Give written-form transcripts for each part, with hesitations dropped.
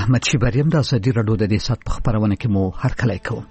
احمد شیبریم د ازادي راډیو د دې سات په خبرونه کې مو هرکلی کوم.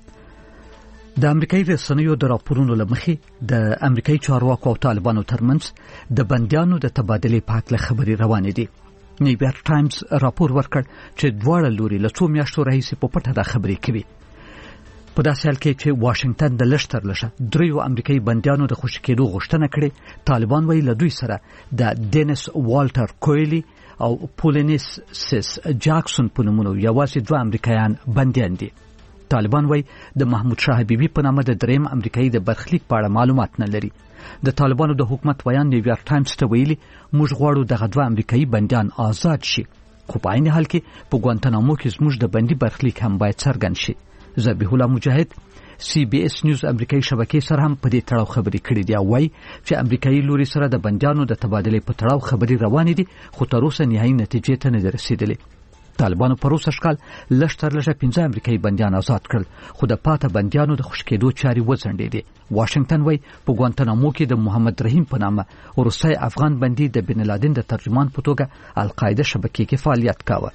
د امریکایي رسنیو د راپورونو لمخې د امریکایي چارواکو او طالبانو ترمنځ د بندیانو د تبادلې په اړه خبرې روانې دي. نیویارک ټایمز راپور ورکړ چې دواړه لوري له څو میاشتو راهیسې په پټه دا خبرې کوي. په داسې حال کې چې واشنگټن د لږ تر لږه 3 امریکایي بندیانو د خوشي کېدو غوښتنه کړې، طالبان وایي له دوی سره د ډینس والټر کویلی او پولینیس سیس جاکسون په نومونو یوازې 2 امریکایان بندیان دي. طالبان وایي د محمود شاه حبیبي په نامه د 3 امریکایي د برخلیک په اړه معلومات نه لري. د طالبانو د حکومت ویان نیویارک ټایمز ته ویلي موږ غواړو دغه 2 امریکایي بندیان آزاد شي، خو په عین حال کې په ګوانتانامو کې زموږ د بندي برخلیک هم باید څرګند شي. ذبیح الله مجاهد CBS نیوز امریکایي شبکې سره هم په دې تړاو خبرې کړې دي او وايي چې امریکایي لوري سره د بندیانو د تبادلې په تړاو خبرې روانې دي، خو تر اوسه نهایي نتیجې ته نه رسیدلې. طالبانو پر اوسه شکل لږ تر لږه 15 امریکایي بندیان آزاد کړل، خو د پاته بندیانو د خوشی کېدو چاري وځنډېدې. واشنگټن وايي په ګوانتانامو کې د محمد رحیم په نامه روسي افغان بندي د بن لادن د ترجمان په توګه القاعده شبکې کې فعالیت کاوه.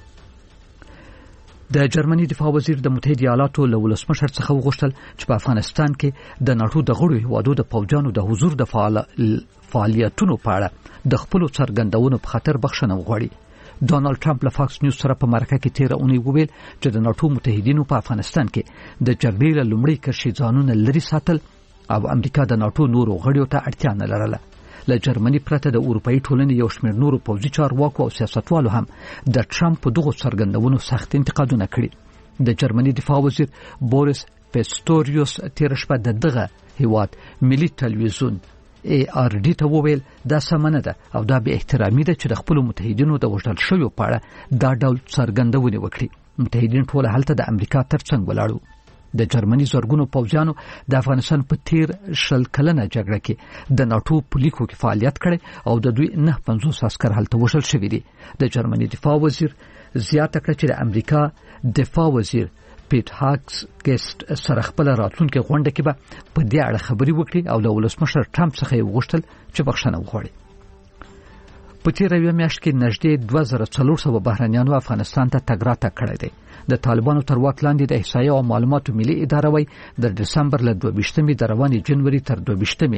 د جرمني دفاع وزیر د متحده ایالاتو له ولسمشر څخه وغوښتل چې په افغانستان کې د ناتو د غړو هیوادو د پوځیانو د حضور د فعالیتونو په اړه د خپل څرګندونو په خاطر بخښنه وغواړي. ډونالد ټرمپ له فاکس نیوز سره په مرکه کې 13 اونۍ وویل چې د ناتو متحدینو په افغانستان کې د جګړې له لومړۍ کرښې ځانونه لري ساتل او امریکا د ناتو نورو غړیو ته اړتیا نه لرله. له جرمني پرته د اروپאי ټولنې یو شمېر نورو پوځي چارواکو او سیاستوالو هم د ټرمپ په دغو څرګندونو سخت انتقادونه کړي. د جرمني دفاع وزیر بوریس پیستوریوس تیر شپه دغه هیواد ملي ټلویزیون ARD ته وویل دا سمنه ده او دا به احترامي ده چې د خپل متحدینو د وژل شویو په اړه دا ډول څرګندونه وکړي. متحدین ټول هلته د امریکا ترڅنګ ولاړو. د جرمني زورګونو پوځیانو د افغانستان په 13 کلنه جګړه کې د ناتو په لیکو کې فعالیت کړي او د دوی 950 عسكر هلته وژل شوي دي. د جرمني دفاع وزیر زیاته کړه چې د امریکا دفاع وزیر پیټ هاکس ګست سره خپل راتلونکي غونډه کې به په دې اړه خبري وکړي او له ولسمشر ټرمپ څخه وغوښتل چې بخښنه وغواړي. په تیره میاشت کې نږدې 2400 بهرنیانو افغانستان ته تګ راتګ کړی دی. د طالبانو تر واک لاندې د احصایې او معلوماتو ملي اداره وايي د دسمبر له 22 د روانې جنوري تر 22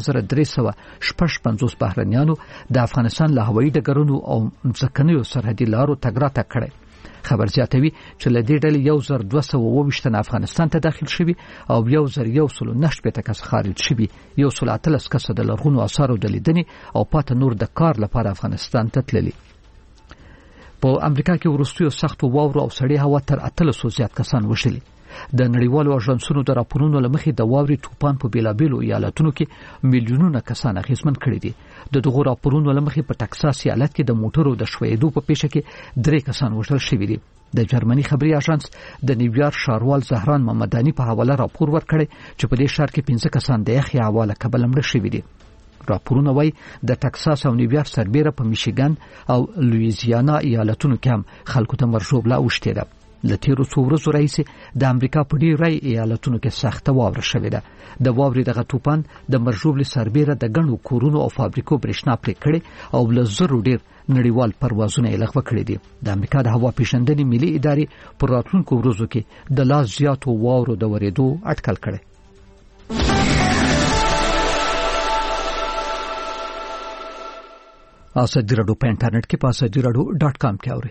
2350 بهرنیانو د افغانستان له هوایي ډګرونو او ځمکنیو سرحدي لارو تګ راتګ کړی. خبر زیاتوي چې له دې ډلې 1220 افغانستان ته داخل شوي او 1119 کس خارج شوي، 113 کس د لرغونو آثارو د لیدنې او پاته نور د کار لپاره افغانستان ته تللي. په امریکا کې وروستیو سختو واورو او سړې هوا تر 800 زیات کسان وشلي. د نړیوالو اژانسونو د راپورونو لمخې د واوري طوفان په بیلابیلو ایالتونو کې میلیونونه کسان اغیزمن کړي دي. دغه راپورونو لمخې په ټکساس ایالت کې د موټرو د شویدو په پیښه کې 3 کسان وژل شوي دي. د جرمني خبري اژانس د نیویارک ښاروال زهران محمداني په حواله راپور ورکړی چې په دې ښار کې 15 کسان د یخي هوا له کبله مړه شوي دي. راپورونه وايي د ټکساس او نیویارک سربېره په میشیګن او لویزیانا ایالتونو کې هم خلکو ته مرژوبله اوښتې ده. له تیرو څو ورځو راهیسې د امریکا په ډېری ایالتونو کې سخته واوره شوې ده. د واورې دغه طوفان د مرژوبلې سربېره د ګڼو کورونو او فابریکو برېښنا پرې کړې او له زرو ډېر نړیوال پروازونه یې لغوه کړي دي. د امریکا د هوا پیژندنې ملي ادارې پر راتلونکو ورځو کې د لا زیاتو واورو د ورېدو اټکل کړي. ازادي راډیو په انټرنیټ کې په azadiراdio.com کې اورئ.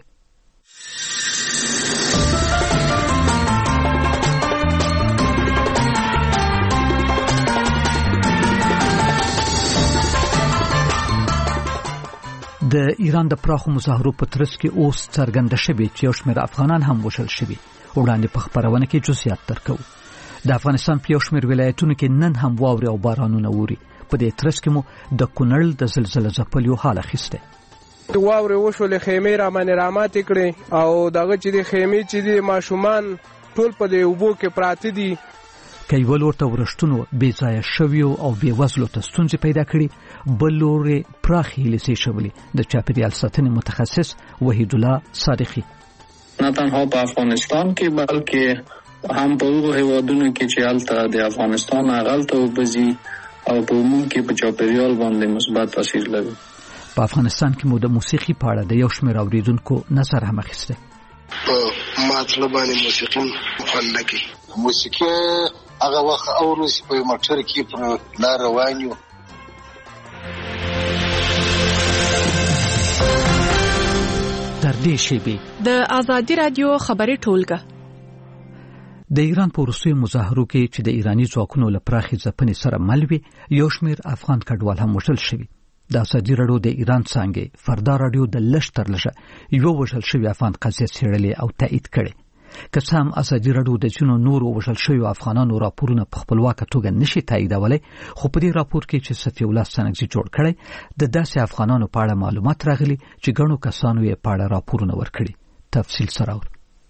د ایران د پراخو مظاهرو په ترڅ کې اوس څرګنده شوې چې یو شمېر افغانان هم وژل شوي. وړاندې په خبرونه کې جزئیات درکو. د افغانستان په یو شمېر ولایتونو کې نن هم واورې او بارانونه ووري. په دې ترڅ کې مو د کونړ د زلزلې ځپلو حال اخیسته. واورې وشولې، خیمې رامات کړې او دغه چې د خیمې چې د ماشومان ټول په دې اوبو کې پراته دي. کایول ورته ورشتونو بې ځایه شویو او بې وزلو ته ستونزې پیدا کړي. بل لوري پراخې هیلې شولې. د چاپیریال ساتنې متخصص وحید الله صادقي نه تنها په افغانستان کې بلکې هم په هغو هیوادونو کې چې هلته د افغانستان هغلته وبځي او په عموم کې په چاپیریال باندې مثبت تاثیر لري. په افغانستان کې مو د موسیقي په اړه د یو شمېر اوریدونکو نظر هم اخیسته. په ماته باندې موسیقي خوند کوي. موسیقي هغه وخت اورو چې په موټر کې پر لار روان یو. تر دې شیبې د آزادي رادیو خبري ټولګه د ایران په وروستیو مظاهرو کې چې د ایرانی ځواکونو له پراخې ځپنې سره مل وي، یو شمېر افغان کډوال هم وژل شوي. د آزادي رادیو د ایران څانګې فردا رادیو د لږ تر لږه یو وژل شوي افغان قضیه څېړلې او تایید کړې. که څه هم آزادي رادیو د ځینو نورو وژل شویو افغانانو راپورونه په خپلواکه توګه نشي تاییدولی، خو په دې راپور کې چې صفي الله ستانکزي جوړ کړی د داسې افغانانو په اړه معلومات راغلي چې ګڼو کسانو یې په اړه راپورونه ورکړي. تفصیل سره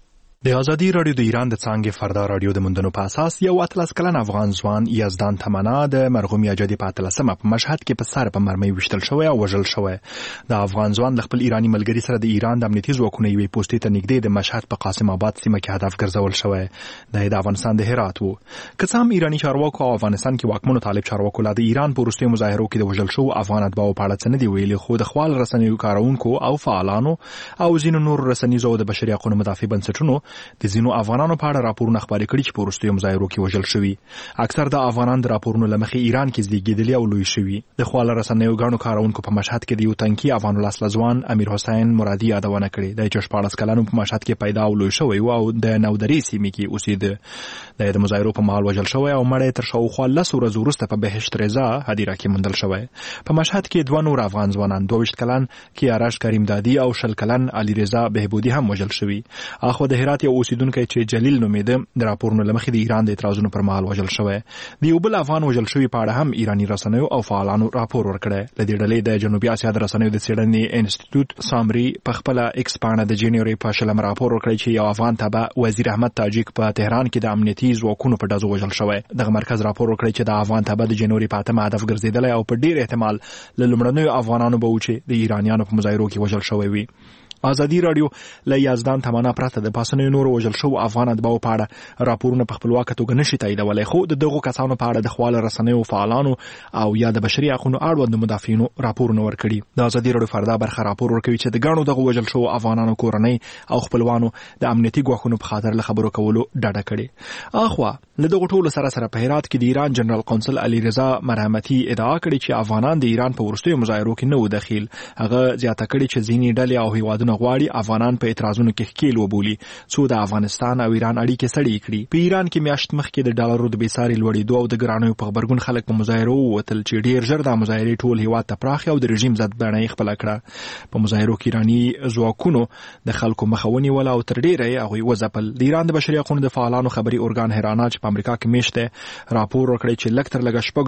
د آزادي رادیو د ایران د څانګې فردا رادیو د موندنو په اساس یو 18 کلن افغان ځوان یزدان تمنا د مرحوم یاجدي په 13مه په مشهد کې په سر په مرمۍ وشتل شوی او وژل شوی. د افغان ځوان د خپل ایرانی ملګری سره د ایران د امنیتي ځواکونو یوې پوسټې ته نږدې د مشهد په قاسم آباد سیمه کې هدف ګرځول شوی. د افغانستان د هرات وو. که څه هم ایرانی چارواکو او افغانستان کې واکمنو طالب چارواکو لا د ایران په وروستیو مظاهرو کې د وژل شوو افغان اتباعو په اړه څه نه دي ویلي، خو د خپل رسنیو کارونکو او فعالانو او ځینو نورو رسنیزو د بشري حقوقو مدافع بنسټونو د ځینو افغانانو په اړه راپورونه خپاره کړي چې په وروستیو مظاهرو کې وژل شوي. اکثر د افغانان د راپورونو لمخې ایران کې زیږیدلي او لوی شوي. د خپل رسنیو غاڼو کارونکو په مشهد کې د یو تنکي افغان ولسمشر امیر حسین مرادي یادونه کړې. د 14 کلنو په مشهد کې پیدا او لوی شوی او د نودري سیمې کې اوسېده. د مظاهرو په مهال وژل شوی او مړی تر شاوخوا 10 ورځې وروسته په بهشت رضا هدیره کې موندل شوی. په مشهد کې دوه نور افغان ځوانان 22 کلن کیارش کریم دادی او 10 کلن علي رضا بهبودي هم وژل شوی. اخو د هرات یو اوسیدونکو چې جلیل نومیده د راپورونو لمخې د ایران د اعتراضونو پر مهال وژل شوی. د یو بل افغان وژل شوی په اړه هم ایرانی رسنیو او فعالانو راپور ورکړی. د دې ډلې د جنوبي اسیا د رسنیو د څېړنې انسټیټیوټ سامري په خپل ایکس باندې د جنوري په شلم راپور ورکړی چې یو افغان تبع وزیر احمد تاجیک په تهران کې د امنیتي ځواکونو په ډزو وژل شوی. دغه مرکز راپور ورکړی چې د افغان تبع د جنوري په 8 هدف ګرځیدلی او په ډیر احتمال له لومړنیو افغانانو به و چې د ایرانیانو په مظاهرو کې وژل شوی وي. آزادي رادیو له یزدان تمنا پرته د پاسنیو نورو وژل شو افغان اتباعو په اړه راپورونه په خپلواکه توګه نشي تاییدولی، خو د دغو کسانو په اړه د خپل رسنیو فعالانو او یا د بشري حقوقو اړوند مدافعینو راپورونه ورکړي. د آزادي رادیو فردا برخه راپور ورکوي چې د ګڼو دغو وژل شو افغانانو کورنۍ او خپلوانو د امنیتي ګواښونو په خاطر له خبرو کولو ډډه کړې. اخوا له دغو ټولو سره په هرات کې د ایران جنرال قونسل علي رضا مرحمتي ادعا کړې چې افغانان د ایران په وروستیو مظاهرو کې نه و دخیل. هغه زیاته کړې چې ځینې ډلې او هیوادونه غواړي افغانان په اعتراضونو کې ښکیل وبولي څو د افغانستان او ایران اړیکې سړې کړي. په ایران کې میاشت مخکې د ډالرو د بیساري لوړېدو او د ګرانیو په خبرګون خلک په مظاهرو ووتل چې ډیر ژر د مظاهرې ټول هیواد ته پراخ او د رژیم ضد بڼه یې خپله کړه. په مظاهرو کې ایراني ځواکونو د خلکو مخه ونیوله او تر ډیره یې هغوی وځپل. د ایران د بشري حقوقو د فعالانو خبري ارګان هرانا چې په امریکا کې میشته راپور ورکړی چې لږ تر لږه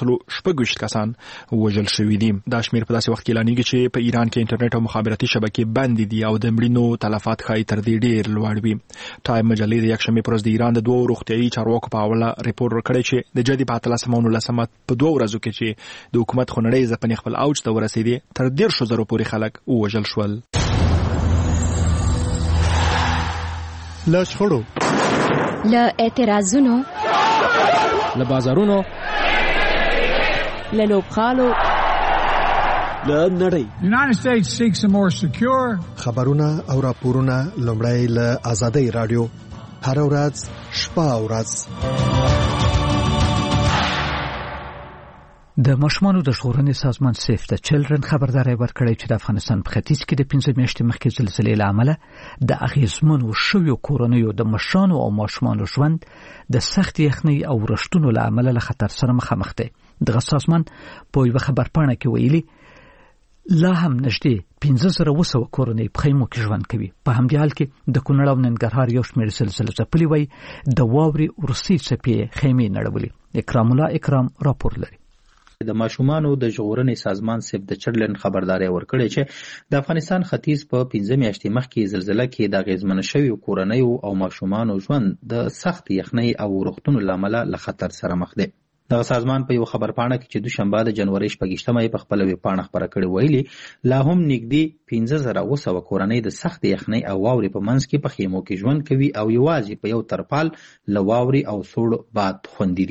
6,126 کسان وژل شوي دي. دا شمېر په داسې وخت کې اعلانېږي چې په ایران کې انټرنیټ او مخابراتي شبکې بندې دي او د مړینو تلفات ښایي تر دې ډېر لوړ وي. ټایم مجلې د یکشنبې په ورځ د ایران د 2 روغتیایي چارواکو په حواله ریپورټ ورکړی چې د جدي په 13 او 19 په 2 ورځو کې چې د حکومت خونړۍ ځپنې خپل اوج ته ورسېدې تر 1,000 پورې خلک ووژل شول. له شخړو، له اعتراضونو، له بازارونو، له لوبغالو، له نړۍ. United States seeks a more secure خبرونه او راپورونه لومړی له آزادۍ رادیو هر ورځ شپه او ورځ. د ماشومانو د ژغورنې سازمان سیف د چلډرن خبرداری ورکړی چې د افغانستان په ختیځ کې د 15 میاشتې مخکې زلزلې له امله د اغیزمنو شویو کورنیو د مشرانو او ماشومانو ژوند د سخت یخنۍ او رشتونو له امله له خطر سره مخامخ دی. دغه سازمان په یوه خبرپاڼه کې ویلي لا هم نږدې 15,200 کورنۍ په خیمو کې ژوند کوي. په همدې حال کې د کونړ او ننګرهار یو شمېر زلزله ځپلي وای د واورې وروستۍ څپې خیمې نړولي. اکرام الله اکرام راپور لري. د ماشومانو د ژغورنې سازمان سیف د چلډرن خبرداری ورکړی چې د افغانستان ختیځ په 15 میاشتې مخکې زلزله کې د اغیزمنه شویو کورنیو او ماشومانو ژوند د سخت یخنۍ او روغتونو له امله له خطر سره مخ دی. دغه سازمان په یو خبرپاڼه کې چې دوشنبه د جنوري 28 په خپله ویبپاڼه خپره کړې ویلي لا هم نږدې 15,200 کورنۍ د سخت یخنۍ او واورې په منځ کې په خیمو کې ژوند کوي او یوازې په یو ترپال له واورې او سوړ باد خوندي دي.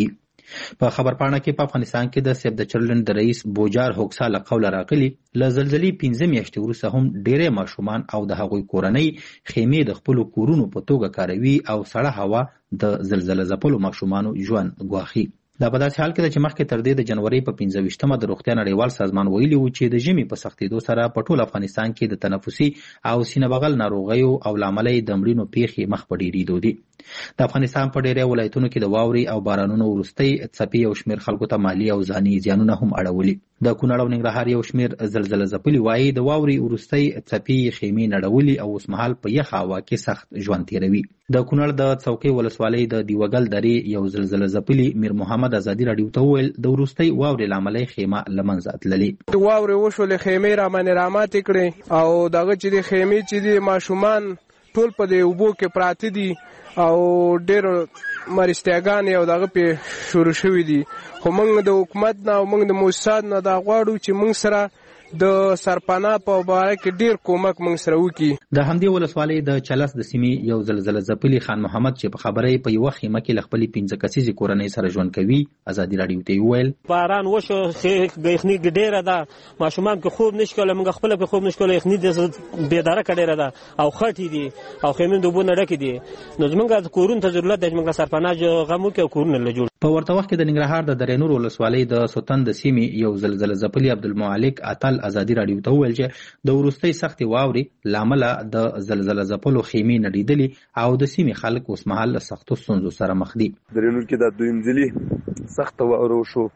په خبرپاڼه کې په افغانستان کې د سیف د چرلن د رئیس بوجار هوکسا له قوله راغلي له زلزلې 15 میاشتې وروسته هم ډېری ماشومان او د هغوی کورنۍ خیمې د خپلو کورونو په توګه کاروي او سړه هوا د زلزله ځپلو ماشومانو ژوند ګواښي. دا په داسې حال کې ده چې مخکې تر دې د جنوري په 15مه د روغتیا نړیوال سازمان ویلي و چې د ژمي په سختېدو سره په ټول افغانستان کې د تنفسي او سینه بغل ناروغیو او له امله یې د مړینو پیښې مخ په ډېرېدو دي. د افغانستان په ډېری ولایتونو کې د واورې او بارانونو وروستۍ څپې یو شمېر خلکو ته مالي او ځاني زیانونه هم اړولي. د کونړ او ننګرهار یو شمېر زلزله ځپلي وایي د واورې وروستۍ څپې خیمې نړولي او اوسمهال په یخه هوا کې سخت ژوند تېروي. د کونړ د څوکۍ ولسوالۍ د دیوګل درې یو زلزله ځپلي میر محمد ازادي راډیو ته وویل د وروستۍ واورې له امله خیمه له منځه تللې. واورې وشولې خیمې رامنې راماتې کړې او دغه چې د خیمې چې د ماشومان ټول په دې اوبو کې پراته دي او ډېر مرستیاګانې او دغه پې شروع شوي دي. خو موږ د حکومت نه او موږ د مؤسسات نه دا غواړو چې موږ سره د سرپناه په باره کې ډېر کومک موږ سره وکړي. د همدې ولسوالۍ د چلس د سیمې یو زلزله ځپلي خان محمد چې په خبره یې په یوه خیمه کې له خپلې 15 کسیزې کورنۍ سره ژوند کوي ازادي راډیو ته وویل باران وشو یخني ډېره ده ماشومان کې خوب نشي کولی موږ خپله پې خوب نشي کولی یخني بېدارکه ډېره ده او خټې دي او خیمې د اوبو نه ډکې دي نو زموږ کورونو ته ضرورت دی چې موږ سرپناه غم وکړو او کورونه له جوړ. په ورته وخت کې د ننګرهار د درې نور ولسوالۍ د سوتن د سیمې یو زلزله ځپلي عبدالمالک اتل ازادي راډیو ته وویل چې د وروستۍ سختې واورې له امله د زلزله ځپلو خیمې نړېدلې او د سیمې خلک اوسمهال له سختو ستونزو سره مخ دي. درې نور کې د دویم ځلي سخته واوره وشو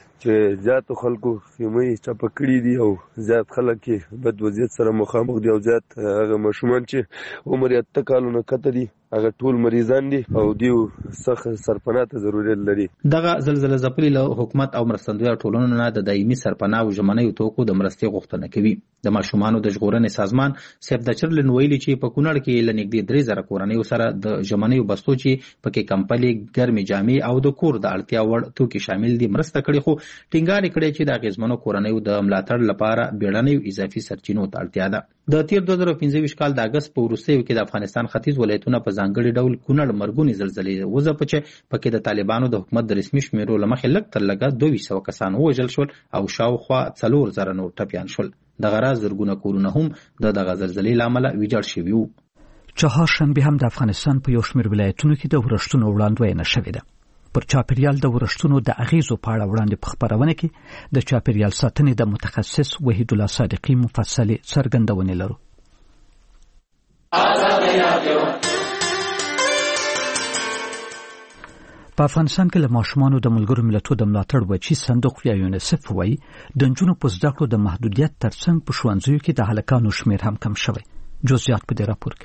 چې زیاتو خلکو خیمې چپه کړي دي او زیات خلک یې بد وضعیت سره مخامخ دي او زیات هغه ماشومان چې عمر یې 8 کالونه کته دي هغه ټول مریضان دي او دیو سخت سرپناه ته ضرورت لري. دغه زلزله ځپلي له حکومت او مرستندویه ټولنو نه د دایمي سرپناه او ژمنیو توکو د مرستې غوښتنه کوي. د ماشومانو د ژغورنې سازمان سیف د چرلن ویلي چې په کونړ کې له نږدې 3000 کورنیو سره د ژمنیو بستو چې پکې کمپلې ګرمې جامې او د کور د اړتیا وړ توکي شامل دي مرسته کړي خو ټینګار کړي چې د اغیزمنو کورنیو د ملاتړ لپاره بیړنیو اضافي سرچینو ته اړتیا ده. د تیر 2015 کال د اگست په وروستیو کې د افغانستان ختیځ ولایتونه په ځانګړي ډول کونړ مرګونې زلزلې وځپه چې پکې د طالبانو د حکومت د رسمي شمیرو له مخې لږ تر لږه 200 کسان ووژل شول او شاوخوا 4000 نور ټپیان شول. دغه راز زرګونه کورونه هم د دغه زلزلې له امله ویجاړ شوي وو. چهارشنبه هم د افغانستان په یو شمېر ولایتونو کې د ورښتونو وړاندوینه شوې ده. پر چاپیریال د ورښتونو د اغیزو په اړه وړاندې په خبرونه کې د چاپیریال ساتنې د متخصص وحید الله صادقی مفصلې څرګندونې لرو. په افغانستان کې له ماشومانو د ملګرو ملتونو د ملاتړ وچی صندوق یا یونیسف وایي د نجونو په زده کړو د محدودیت ترڅنګ په ښوونځیو کې د هلکانو شمیر هم کم شوی. جزئیات په دې راپور کې.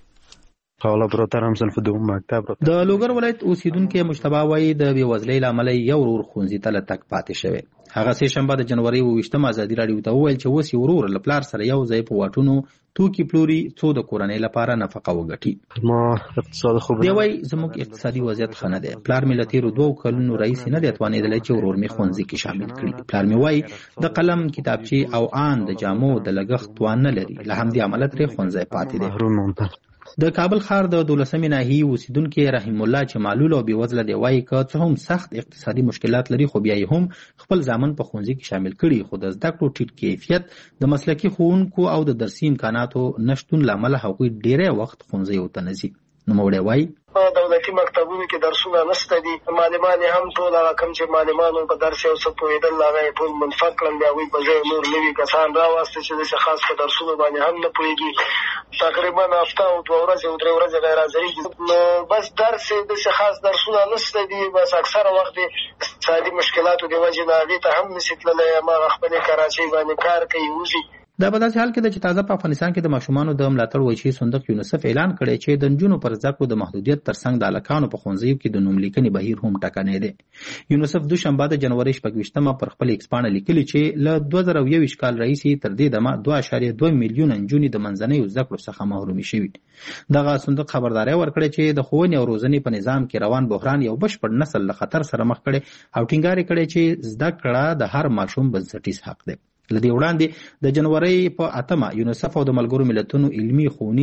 د لوګر ولایت اوسیدونکو مجتبی وایي د بېوزلۍ له امله یو ورور ښوونځي ته له تګ پاتې شوی. هغه سه شنبه د جنوري 28 ازادي راډیو ته وویل چې اوس ورور له پلار سره یو ځای په واټونو توکي پلوري څو د کورنۍ لپاره نفقه وګټي. ما اقتصاد خوب دی وایي زموږ اقتصادي وضعیت ښه نه دی. پلار مې له تیرو 2 کلونو رئیس نه دی توانېدلی چې ورور مې ښوونځي کې شامل کړي. پلار مې وایي د قلم کتابچې او آن د جامو د لګښت توان نه لري له همدې امله ترې ښوونځی پاتې دی. د کابل ښار د 12مې ناحیې اوسیدونکي رحیم الله چې معلول او بېوزله دی وایي که څه هم سخت اقتصادي مشکلات لري خو بیا یې هم خپل زامن په ښوونځي کې شامل کړي خو د زده کړو ټیټ کیفیت د مسلکي ښوونکو او د درسي امکاناتو نشتون له امله هغوی ډېری وخت ښوونځیو ته نه ځي. نوموړی وایي په دولتي مکتبونو کې درسونه نشته دي معلمان یې هم ټول هغه کوم چې معلمانو په درس یو څه پوهېدل هغه یې ټول منفق کړل د هغوی په ځای نور نوي کسان راواستل چې داسې خاص په درسونو باندې هم نه پوهېږي تقریبا هفته او 2 ورځې او 3 ورځې غیر حاضري نو بس درس یې داسې خاص درسونه نشته دي بس اکثره وخت یې اقتصادي مشکلاتو د وجې نه هغې ته هم نشي تللی هماغه خپلې کراچۍ باندې کار کوي وځي. دا په داسې حال کې ده چې تازه په افغانستان کې د ماشومانو د ملاتړ وچی صندوق یونیسف اعلان کړی چې د نجونو پر زده کړو د محدودیت ترڅنګ د هلکانو په ښوونځیو کې د نوملیکنې بهیر هم ټکنی دی. یونیسف دوشنبه د جنوري 26 پر خپل ایکس پاڼه لیکلي چې له 2021 کال راهیسې تر دې دمه 2.2 میلیونه نجونې د منځنیو زده کړو څخه محرومې شوي. دغه صندوق خبرداری ورکړی چې د ښوونې او روزنې په نظام کې روان بحران یو بشپړ نسل له خطر سره مخ کړي او ټینګار کړي چې زده کړه د هر ماشوم بنسټیز حق دی. لدې وړاندې د جنوري په 8 یونیسف او د ملګرو ملتونو علمي ښوونیز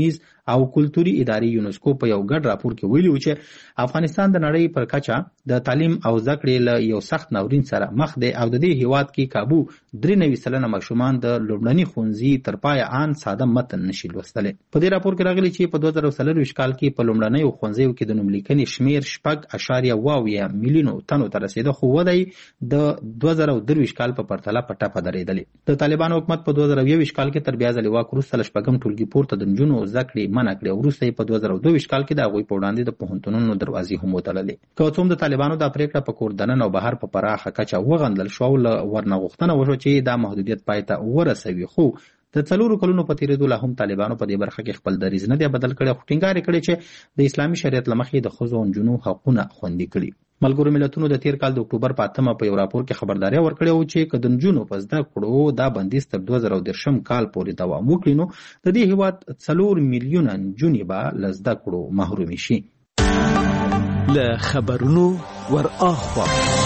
او کلتوري ادارې یونسکو په یو ګډ راپور کې ویلي و چې افغانستان د نړۍ پر کچه د تعلیم او زده کړې له یو سخت ناورین سره مخ دی او د دې هیواد کې کابو 93% ماشومان د لومړني ښوونځي تر پایه ان ساده متن نشي لوستلی. په دې راپور کې راغلي چې په 2024 کال کې په لومړنیو ښوونځیو کې د نوم لیکنې شمیر 6.2 میلیونو تنو ته رسیده، خو ودی د 2023 کال په پرتله په ټپه درېدلی. د طالبانو حکومت په 2021 کال کې تر بیا ځلې واک وروسته له شپږم ټولګي پورته د نجونو زده کړې منع کړې او وروسته یې په 2022 کال کې د هغوی په وړاندې د پوهنتونونو دروازې هم وتړلې. که څه هم د طالبانو دا پریکړه په کور دننه او بهر په پراخه کچه وغندل شوه او له ورنه غوښتنه وشوه چې دا محدودیت پای ته ورسوي، خو د 4 کلونو په تیریدو لا هم طالبانو په دې برخه کې خپل دریځ نه دی بدل کړی، خو ټینګار یې کړی چې د اسلامي شریعت له مخې د ښځو او نجونو حقونه خوندي کړي. ملګرو ملتونو د تیر کال د اکتوبر په 8 په یو راپور کې خبرداري ورکړې و چې که د نجونو په زده کړو دا بندیز تر 2013 کال پورې دوام وکړي نو د دې هیواد 4 میلیونه نجونې به له زده کړو محرومې شي. له خبرونو ور اخوا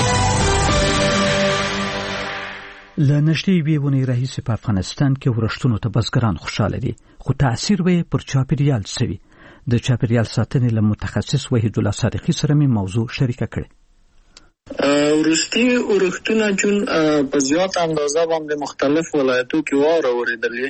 لنشتی بیونی رئیس په افغانستان کې ورشتونو ته بزګران خوشاله دي، خو تاثیر به پر چاپیریال سوي. د چاپیریال ساتنې له متخصص وحید الله صادقی سره می موضوع شریکه کړې. ورستي ورښتونه چون په زیات اندازه باندې مختلف ولایتو کې واوره اوریدلې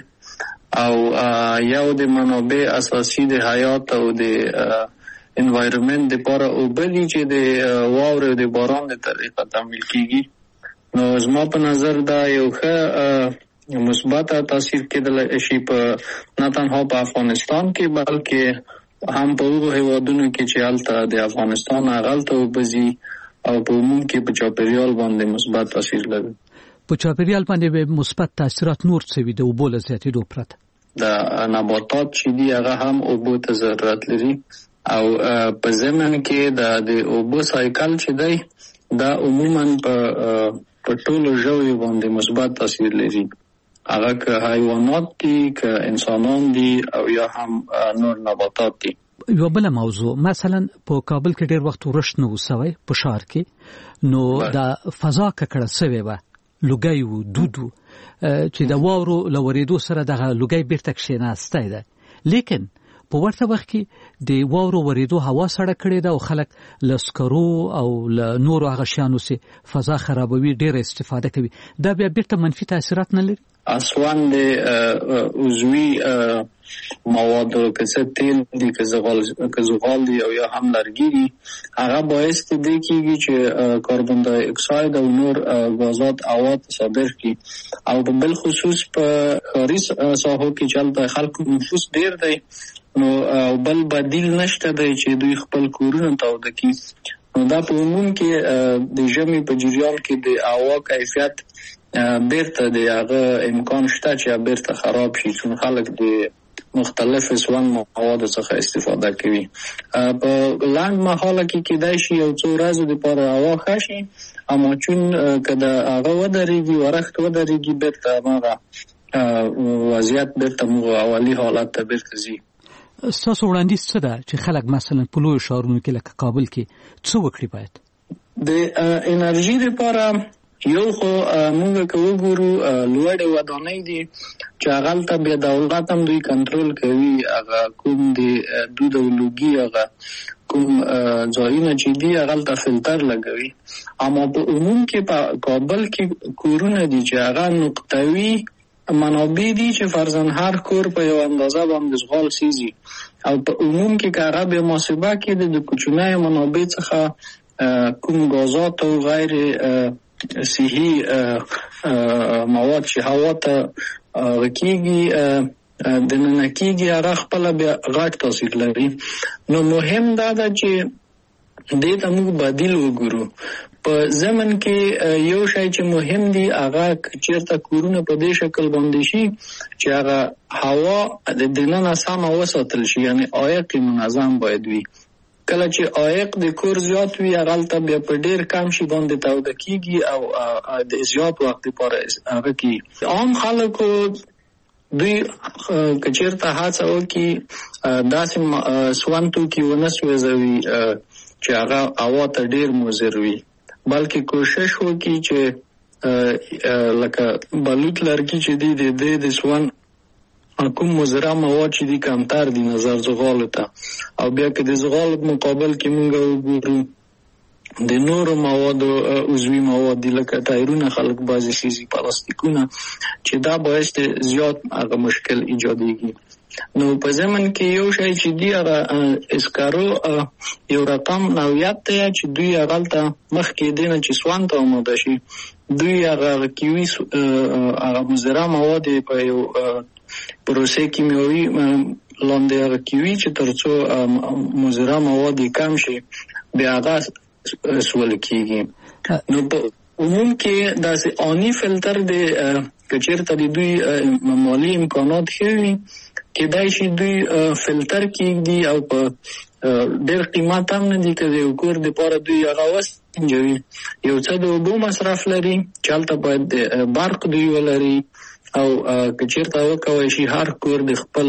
او یو د منابع اساسي د حیات او د انوایرمنت لپاره او بلې چې د واوره او د باران د طریقه تعمیل کیږي. نو زما په نظر دا یو ښه مثبت تاثیر کېدلی شي په نه تنها په افغانستان کې بلکې هم په هغو هیوادونو کې چې هلته د افغانستان هغلته وبځي او په عموم کې په چاپیریال باندې مثبت تاثیر لري. په چاپیریال باندې به مثبت تاثیرات نور څه وي د اوبو له زیاتېدو پرته؟ د نباتات چې دي هغه هم اوبو ته ضرورت لري او په ضمن کې د اوبو سایکل چې دی دا عموما په ټولو ژویو باندې مثبت تاثیر لري، هغه که حیوانات دي که انسانان دي او یا هم نور نباتات دي. یو بل موضوع مثلا په کابل کې ډېر وخت ورشت نه وسوي په ښار کې، نو د فضا ککړه سوي و لوګي و دودو چې د واورو لوریدو سره دغه لوګي بیرته کښیناسته ده، لیکن په ورته وخت کې د واورو وریدو هوا سړه کړې ده او خلک له سکرو او له نورو هغه شیانو سه فضا خرابوي، ډېر استفاده کوي. دا بیا بیرته منفي تاثیرات نه لري؟ اصلا د عضوي موادو که څه تیل دي که زغال دي او یا هم لرګي دي هغه باعث دې کېږي چې کاربن دای اکساید او نور غازات هوا ته صادر کړي او په بل خصوص په ښاري ساحو کې چې هلته خلکو نفوس ډېر دی نو بل بدیل نشته دی چې دوی خپل کورونه تاوده کړي. نو دا په عموم کې د ژمي په جریان کې د هوا کیفیت بیرته د هغه امکان شته چې بیرته خراب شي چون خلک د مختلف سوان موادو څخه استفاده کوي. په لاند محاله کې کېدای شي یو څو ورځې دپاره هوا ښه شي اما چون که د هغه ودرېږي ورښت ودرېږي بیرته هماغه وضعیت بیرته موږ اولي حالت ته بیرته ځي. ستاسو وړاندیز څه ده چې خلک مثلا په لویو ښارونو کې لکه کابل کې څه وکړي؟ باید د انرژي لپاره یو خو موږ که وګورو لوړې ودانۍ دي چې هغلته بیا دولت هم دوی کنټرول کوي، هغه کوم د دود او لوګي هغه کوم ځایونه چې دي هغلته فلټر لګوي. اما په عموم کې په کابل کې کورونه دي چې هغه نقطوي منابع دي چې فرضاً هر کور په یو اندازه باندې زغال سیزي او په عموم کې که هغه بیا محاسبه کې د کوچنیو منابع څخه کوم غازات او غیر صحي مواد چې هوا ته کېږي دننه کېږي هغه خپله بیا غټ تاثیر لري. نو مهم دا ده چې دې ته موږ بدیل وګورو. په ضمن کې یو شی چې مهم دی هغه چېرته کورونه په دې شکل باندې شي چې هغه هوا د دننه سمه وساتل شي، یعنی عایق منظم باید وي. کله چې عایق د کور زیات وي هغلته بیا په ډېر کم شي باندې توده کېږي او د زیات وخت لپاره هغه کېږي. عام خلکو دوی که چېرته هڅه وکړي داسې سون توکي ونه سوځوي چې هغه هوا ته ډېر مضر وي، بلکې کوشش وکړي چې لکه بلوط لرګي چې دي د سون کوم مضره مواد چې دي کمتر دي نظر زغالو ته، او بیا که د زغالو مقابل کې مونږ وګورو د نورو موادو عضوي مواد دي لکه ټایرونه، خلک بعضې سیزي پلاستیکونه چې دا باعث زیات هغه مشکل ایجادېږي. نو په ضمن کې یو شی چې دی هغه اسکارو یو رقم نوعیت دی چې دوی هغلته مخکې دی نه چې سوان ته آماده شي، دوی هغه کیوي هغه مضره مواد په یو پروسې کیمیاوي لاندې هغه کیوي چې تر څو مضره مواد کم شي بیا هغه سول کیږي. نو په عموم کې داسې آني فلټر دی که چېرته د دوی مالي امکانات ښه وي کېدای شي دوی فلټر کېږدي او په ډېر قیمت هم نه دي که د یو کور دپاره دوی هغه وسنجوي. یو څه د اوبو مصرف لري چې هلته باید برق دوی ولري، او که چېرته وکولی شي هر کور د خپل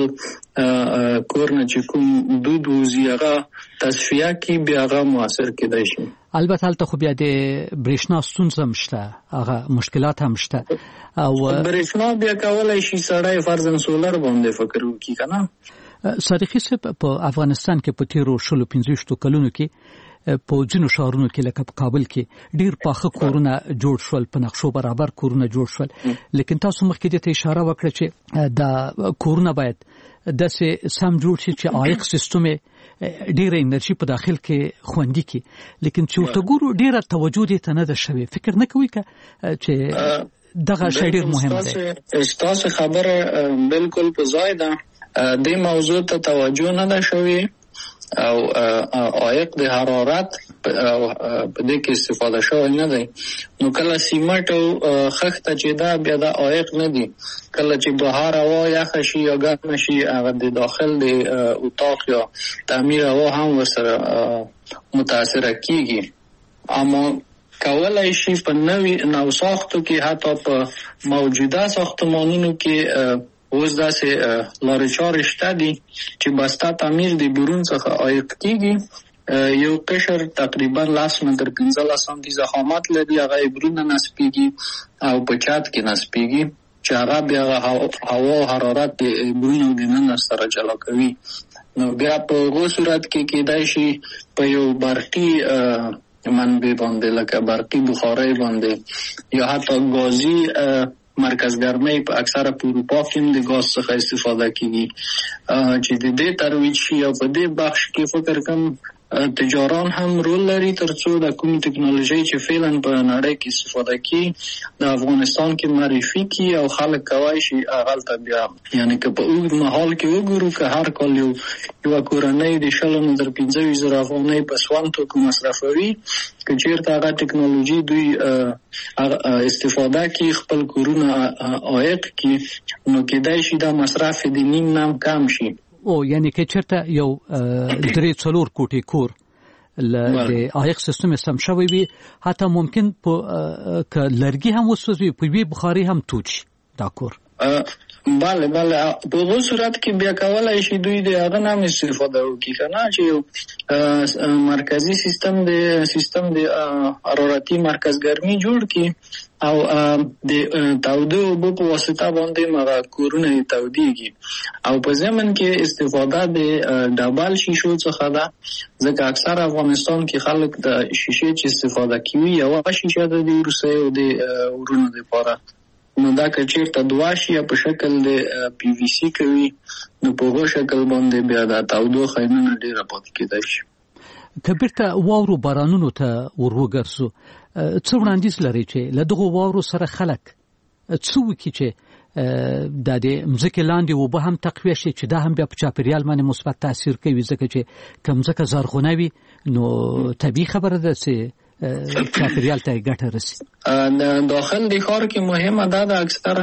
کور نه چې کوم دود وځي هغه تصفیه کړي بیا هغه مؤثر کېدای شي. البته هلته خو بیا د برېښنا ستونزه هم شته، هغه مشکلات هم شته. او برېښنا بیا کولی شي سړی فرضاً سولر باندې فکر وکړي که نه. صادقي صاحب په افغانستان کې په تېرو 25 کلونو کې په ځینو ښارونو کې لکه په کابل کې ډېر پاخه کورونه جوړ شول، په نقشو برابر کورونه جوړ شول، لیکن تاسو مخکې دې ته اشاره وکړه چې دا کورونه باید داسې سم جوړ شي چې عایق سیستم ډېره انرژي په داخل کې خوندي کړي، لیکن چې ورته ګورو ډېره توجه دې ته نه ده شوې. فکر نه کوئ چې دغه شی ډېر مهم دی؟ ستاسو خبره بالکل په ځای ده، دې موضوع ته توجه نه ده شوې او عایق د حرارت په دې کې استفاده شوی نه دی. نو کله سیمټ او خښته چې دا بیا دا عایق نه دي، کله چې بهار هوا یخه شي یا ګرمه شي هغه د داخل د اتاق یا تعمیر هوا هم ورسره متاثره کیږي. اما کولای شي په نوې نوساختو کې حتی په موجوده ساختمانونو کې اوس داسې لارې چارې شته دي چې بسته تعمیر د بیرون څخه عایق کېږي. یو قشر تقریبا 10 متر 15 سانتي ضخامت لري، هغه برونه نصبېږي او په چت کې نصبېږي چې هغه بیا هوا حرارت د برونو د ننه سره جلا کوي. نو بیا په هغو صورت کې کېدای شي په یو برقي منبع باندې لکه برقي بخارۍ باندې یا حتی ګازي مرکز ګرمۍ په اکثره په اروپا کې هم د ګاز څخه استفاده کیږي چې د دې ترویج شي. او په دې بخش کې فکر کوم تجاران هم رول لري ترڅو د کوم ټکنالوژي چې فعلا په نړۍ کې استفاده کی د افغانستان کې معرفي کی او خلک کوي شي هغه بیا یعنی که په اوږد مهال کې وګورو که هر کال یو کورنۍ د 15,000 افغانۍ په سوان توکو مصرفوي، که چیرته هغه ټکنالوژي دوی استفاده کی خپل کورونه عایق کی نو کېدای شي دا مصرف د نیم نام کم شي. او یعنی که چرته یو 3-4 کوټې کور د عایق سیستم سم شوی وي، حتی ممکن په لرګي هم وسوځي، په وی بخاري هم توچ دا کور. بله په هغو صورت کې بیا کولای شي دوی د هغه نام استفاده وکړي که نه چې یو مرکزي سیستم د حرارتي مرکز ګرمي جوړ کړي او د تودو اوبو په واسطه باندې هغه کورونه تودېږي. او په ضمن کې استفاده د ډبل شیشو څخه ده، ځکه اکثر افغانستان کې خلک د شیشې چې استفاده کوي یوه شیشه ده د روسیې او د ورونو دپاره، نو دا که چېرته دوه شي یا په شکل د پی وي سي کوي نو په هغو شکل باندې بیا د تودوخه نه ډېره پاتې کېدای شي. که بیرته واورو بارانونو ته ور وګرځو، څه وړاندیز لري چې له دغو واورو سره خلک څه وکړي چې د مځکې لاندې اوبه هم تقویه شي، چې دا هم بیا په چاپېریال باندې مثبت تاثیر کوي، ځکه چې که مځکه زرغونه وي نو طبیعي خبره ده چې چاپېریال ته ګټه رسي. داخل د ښار کې مهمه دا ده اکثرا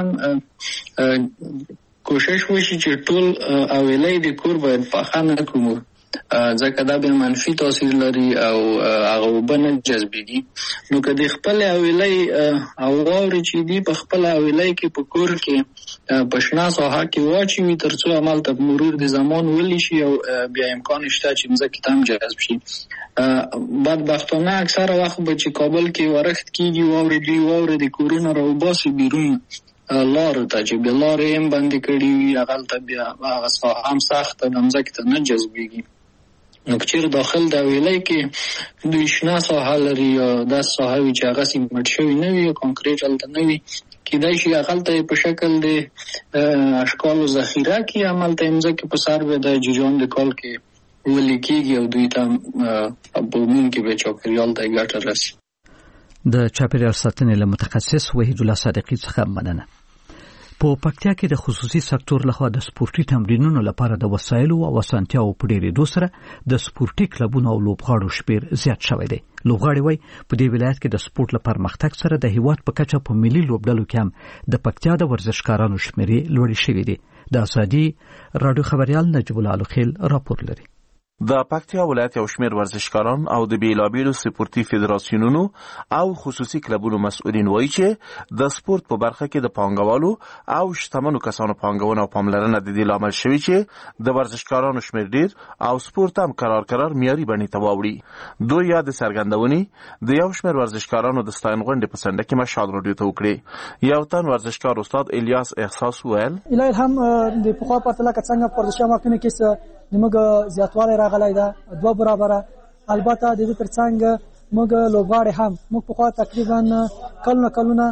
کوشش وشي چې ټول اویلۍ د کور باید پاخه نه کړو، ځکه دا بیا منفي تاثیر لري او هغه اوبه نه جذبېږي. نو که د خپلې اویلۍ او واورې چې دي په خپله اویلۍ کې په کور کې په شنه ساحه کې واچوي تر څو همالته مرور د زمان ولی شي او بیا امکان شته چې مځکې ته هم جذب شي. بدبختانه اکثره وخت به چې کابل کې ورښت کېږي واورې د کورونه راوباسي بیرون لارو ته چې بیا لارې هم بندې کړي وي هغلته بیا هغه ساحه هم سخته ده مځکې ته نه جذبېږي. نو که چېرې داخل د حویلۍ کې دوی شنه ساحه لري یا داسې ساحه وي چې هغه سیمټ شوي نه وي کانکریټ هلته نه وي کیدای شي هغلته یې په شکل د اشکالو ذخیره کړي هملته یې مځکې په سر بیا د جریان د کال کې ولې کېږي او دوی ته په عموم کې بیا چاپېریال ته یې ګټه رسي. د چاپېریال ساتنې له متخصص وحید الله صادقي څخه مننه. په پکتیا کې د خصوصي سکتور لخوا د سپورتي تمرینونو لپاره د وسایلو او اسانتیاو په ډېرېدو سره د سپورتي کلبونو او لوبغاړو شمېر زیات شوی دی. لوبغاړي وایي په دې ولایت کې د سپورت لپاره پرمختګ سره د هیواد په کچه په ملي لوبډلو کې هم د پکتیا د ورزشکارانو شمېر لوړ شوی دی. د ازادي رادیو خبريال نجیب الله الخیل راپور لري. د پکتیا ولایت یو شمېر ورزشکاران او د بیلابیلو سپورتي فدراسیونونو او خصوصي کلبونو مسؤلین وایي چې د سپورت په برخه کې د پانګوالو او شتمنو کسانو پانګونه او پاملرنه د دې لامل شوی چې د ورزشکارانو شمېر ډیر او سپورت هم قرار معیاري بڼې ته واوړي. دوی یا د څرګندونې د یو شمېر ورزشکارانو د ستاین غونډې په سنډه کې مشال راډیو ته وکړي. یو تن ورزشکار استاد الیاس احساس ویل الهی هم د پخوا پرتله که څنګه په ورزش ماکونه کې موږ زیاتوالی راغلی ده 2 برابره. البته د دې ترڅنګ موږ لوبغاړي هم موږ پخوا تقریبا کلونه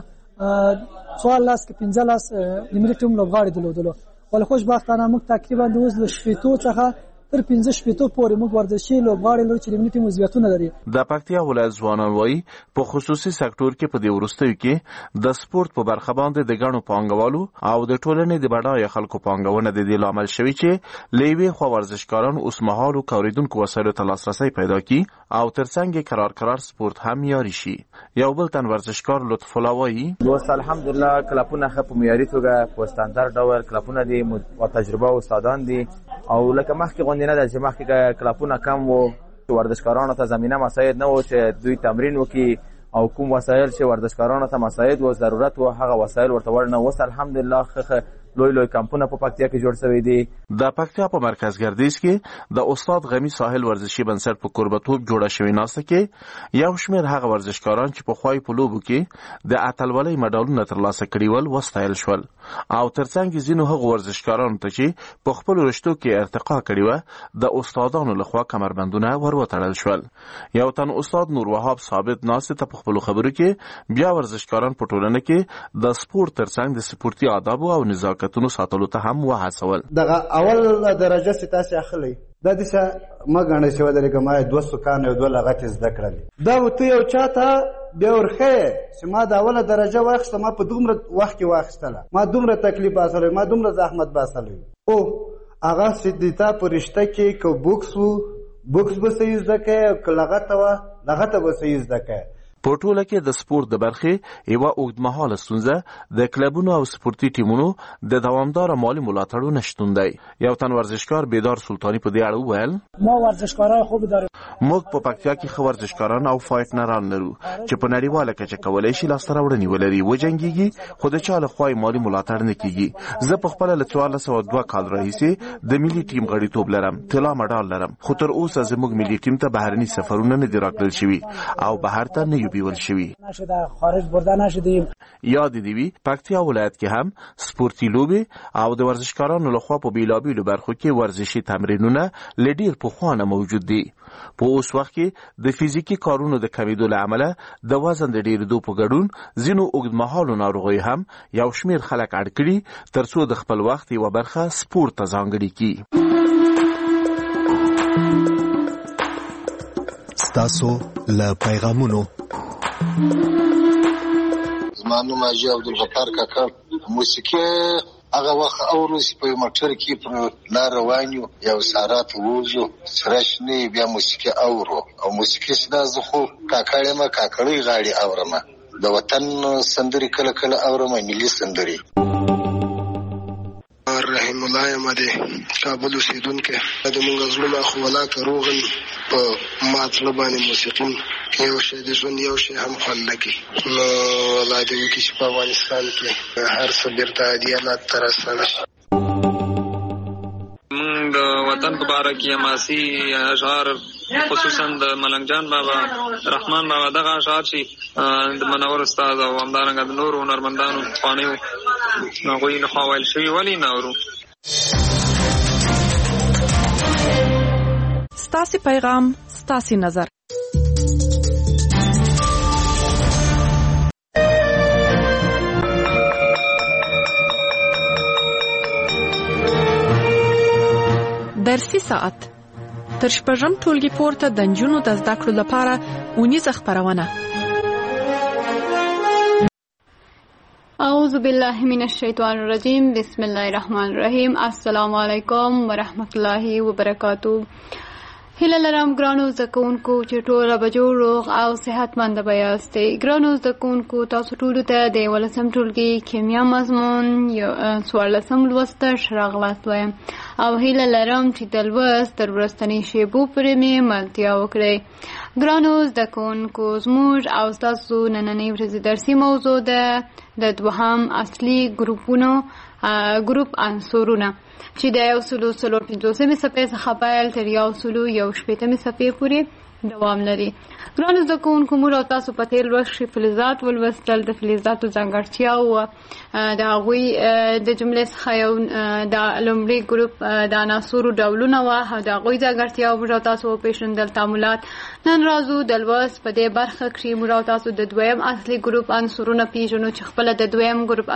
14 کې 15 د ملي ټیم لوبغاړي درلودلو ول خوشبختانه موږ تقریبا د اوس له شپېتو څخه تر 15 شپېتو پورې موږ ورزشي لوبغاړي لرو چې د ملي ټیم عضویتونه لري. د پکتیا ولایت ځوانان وایي په خصوصي سکتور کې په دې وروستیو کې د سپورت په برخه باندې د ګڼو پانګوالو او د ټولنې د بډایه خلکو پانګونه د دې لامل شوی چې لوی خو ورزشکاران اوس مهال او کوریدونکو وسایلو ته لاسرسي پیدا کړي او ترڅنګ قرار سپورت هم معیاري شي. یو بل تن ورزشکار لطف الله وایي دوست الحمدلله کلپونه خپ معیاري توګه په ستاندر ډول کلپونه دي او تجربه استادان دي او لکه مخکې نه د چې مخکې کلپونه کم وو ورزشکارانو ته زمینه مساعد نه و چې دوی تمرین وکړي او کوم وسایل چې ورزشکارانو ته مساعد و ضرورت و هغه وسایل ورته ورنه اوس الحمدلله لوی کمپونه په پکتیا کې جوړ شوی دي. د پکتیا په مرکز ګردیز کې د استاد غمی ساحل ورزشي بنسټ په قربتوب جوړه شوی ناسته کې یو شمېر هغه ورزشکاران چې په خوای په لوبو کې د اتلولۍ مډالونه ترلاسه کړي ول وستایل شول او ترڅنګ ځینو هغه ورزشکارانو ته چې په خپل رشتو کې ارتقا کړي و د استادانو لخوا کمربندونه وروتړل شول. یو تن استاد نور وهاب ثابت ناسته ته په خپل خبرو کې بیا ورزشکاران په ټولنه کې د سپورت ترڅنګ د سپورتي آداب او نظام کتونو ساتلو ته هم وهڅول. دغه اول درجه ستاسو اخلي د دې مګنه شو درګه ما 200 کان یو 2 لغت زده کړل دا وته یو چاته به ورخه چې ما د اوله درجه واخسته ما په دومره وخت کې واخستله ما دومره تکلیف باسلې ما دومره زحمت باسلې او هغه سیدتا پرشته کې کو بوکس به صحیح زده کې او لغت به صحیح زده کې. په ټوله کې د سپورت د برخې یوه اوږدمهاله ستونزه د کلبونو او سپورتي ټیمونو د دوامداره مالي ملاتړو نشتون دی. یو تن ورزشکار بیدار سلطانی په دې اړه وویل ما ورزشکاران خوب دارم موږ په پکتیا کې ښه ورزشکاران او فایټنران لرو چې په نړیواله کچه کولی شي لاسته راوړنې ولري وجنګېږي خو د چا له خوا یې مالي ملاتړ نه کېږي. زه په خپله له 1402 کال راهیسې د ملي ټیم غړیتوب لرم طلا مډال لرم خو تر اوسه زموږ ملي ټیم ته بهرني سفرونه نه دي راکړل شوي او بهر ته نه بیول شوی نشده خارج برده نشدیم. یاد دیوی پکتیا ولایت کې هم سپورتي لوبې او د ورزشکارانو لخوا په بیلابیلو برخو کې ورزشي تمرینونه له ډېر پخوانه موجود دي. په اوس وخت کې د فزیکي کارونو د کمیدو له امله د وزن د ډېرېدو په ګډون ځینو اوږدمهالو ناروغیو هم یو شمېر خلک اړ کړي تر څو د خپل وخت یوه برخه سپورت ته ځانګړې کړي. ستاسو له پیغامونو زما نوم حاجي عبدالغفار کاکا موسیقي هغه وخت اورو چې په موټر کې په لار روان یو یو ساره ته ووځو سره شنې بیا موسیقي اورو او موسیقي چې دا زه خو کاکړی ما کاکړی غاړې اورم د وطن سندرې کله کله اورم ملي سندرې. رحم الله یمده کابل اوسیدونکو د مونږ زړه خو ولا کروغن په ماته باندې موسیقي یو شی د ژوند یو شی هم خوند لګي نو ولا دې کې چې په افغانستان کې هر څه بیرته عادي حالات ته رسنه شي. مونږ د وطن په اړه کې ماسي اشعار خصوصا د ملنګ جان بابا رحمان بابا دغه اشعار چې د منور استاد او همدارنګه د نورو هنرمندانو پخوانیو هغوی لخوا ویل شوي ولې نه اورو. ستاسې پیغام ستاسې نظر. درسي ساعت تر شپږم ټولګي پورته د نجونو د زده کړو لپاره اونیزه خپرونه. اعوذ بالله من الشیطان الرجیم. بسم الله الرحمن الرحیم. السلام علیکم ورحمت الله وبرکاتو. هیله لرم ګرانو زده کوونکو چې ټوله به جوړ روغ او صحتمنده به یاستئ. ګرانو زده کوونکو تاسو ټولو ته د 11 ټولګي کیمیا مضمون 14 لوست ته ښه راغلاست وایم او هیله لرم چې د لوست تر وروستنۍ شیبو پورې مې ملتیا وکړئ. ګرانو زده کوونکو زموږ او ستاسو نننۍ ورځې درسي موضوع ده د دوهم اصلي ګروپ عنصرونه چې د 150 صفحې څخه پیل تر 160 صفحې پورې دوام لري. ګرانو زده کوونکو موږ او تاسو په تېر لوست کې فلزات ولوستل. د فلزاتو ځانګړتیاوو د هغوی د جملې څخه یو د لومړي ګروپ د عناصرو ډولونه وه او د هغوی ځانګړتیاوو موږ او تاسو وپېژندل. تعاملات. نن راځو د لوست په دې برخه کې موږ او تاسو د دویم اصلي ګروپ عنصرونه پېژنو چې خپله د دویم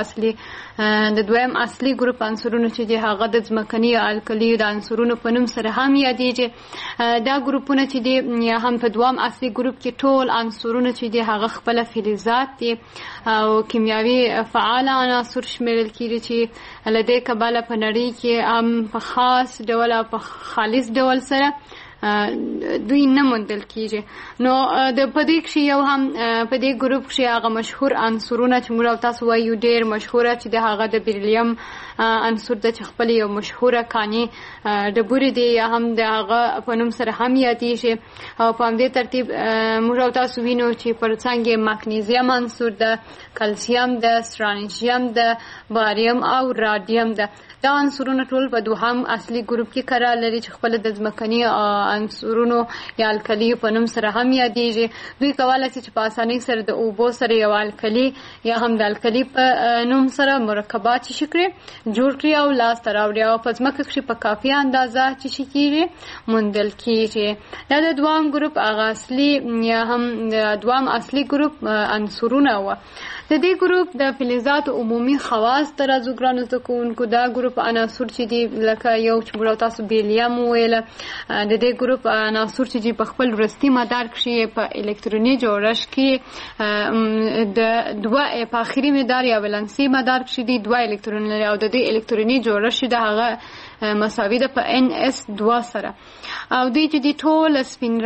اصلي ګروپ عنصرونه چې دي هغه د ځمکني الکلیو د عنصرونو په نوم سره هم یادېږي. دا ګروپونه چې دي هم په دوام اصلي ګروپ کې ټول عنصرونه چې دي هغه خپله فلزات دي او کیمیاوي فعال عناصر شمیرل کېږي چې له دې کبله په نړۍ کې هم په خاص ډول او په خالص ډول سره دوی نه موندل کېږي. نو په دې کښې یو هم په دې ګروپ کښې هغه مشهور عنصرونه چې موږ او تاسو وایو ډېر مشهوره چې د هغه د بیریلیم عنصر ده چې خپل یو مشهوره کاني ډبرې دي یا هم د هغه په نوم سره هم یادېږي او په همدې ترتیب موږ او تاسو وینو چې پر څنګ یې مګنیزیم عنصر ده، کلسیم ده، سترانشیم ده، باریم او رادیم ده. دا عنصرونه ټول په دوهم اصلي ګروپ کې قرار لري چې خپل د ځمکني عنصرونو یا الکلیو په نوم سره هم یادېږي. دوی کولی شي چې په اسانۍ سره د اوبو سره یو الکلي یا هم د الکلي په نوم سره مرکبات چې کړي جوړ کړي او لاسته راوړي او په ځمکه کښې په کافي اندازه چې کېږي موندل کېږي. دا د دوام ګروپ هغه اصلي یا هم د دوام اصلي ګروپ عنصرونه وه. د دې ګروپ د فلزاتو عمومي خواص ته راځو ګرانو زده کوونکو. دا ګروپ عناصر چې دي لکه یو چې موږ تاسو بیریلیم وویله، د دې ګروپ عناصر چې دي په خپل وروستي مدار کښې په الکتروني جوړښت کې د دوه په آخري مدار یا ولانسي مدار کښې دي 2 الکترون لري او د دې الکتروني جوړښت چې د هغه مساوي ده په NS2 سره او دوی چې دي ټول سپین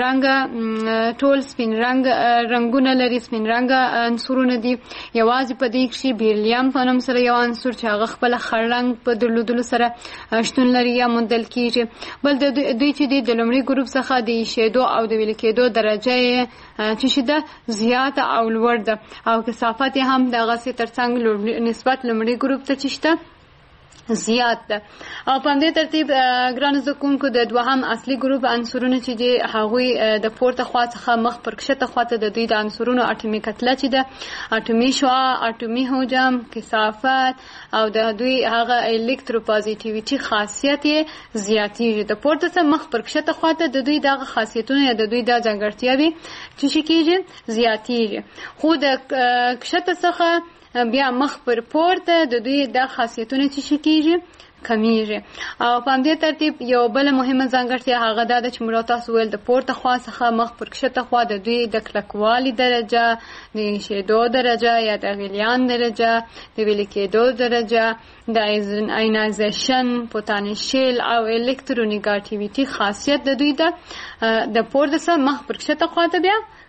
رنګ رنګونه لري، سپین رنګ عنصرونه دي. یوازې په دې کښې بیریلیم په نوم سره یو عنصر چې هغه خپله خړ رنګ په درلودلو سره شتون لري یا موندل کېږي. بل دوی چې دي د لومړي ګروپ څخه د ایشېدو او د ویلې کېدو درجه یې چې ده زیاته او لوړ ده او کثافت یې هم دغسې تر څنګ نسبت لومړي ګروپ ته چې شته زیات ده. او په همدې ترتیب ګرانو زده کوونکو د دوهم اصلي ګروپ عنصرونه چې دي هغوی د پورته خوا څخه مخ پر کښته خوا ته د دوی د عنصرونو اټومي کتله چې ده، اټومي شعاع، اټومي حجم، کثافت او د دوی هغه الکتروپازیټیویټي خاصیت یې زیاتېږي. د پورته څخه مخ پر کښته خوا ته د دوی دغه خاصیتونه یا د دوی د ځانګړتیاوې چې کېږي زیاتېږي. خو د کښته څخه بیا مخ پر پورته د دوی د خاصیتونه چې کېږي کمیږي. او په همدې ترتیب یو بله مهمه ځانګړتیا هغه دا ده چې موږ تاسو ویل د پورته خوا څخه مخ پر کښته خوا د دوی د کلکوالي درجه، د ایشېدو درجه یا د غلیان درجه، د ویلې کېدو درجه، د آینایزیشن، پوتانشیل او الکترونیګاټیویټي خاصیت د دوی د پورته څخه مخ پر کښته خوا ته بیا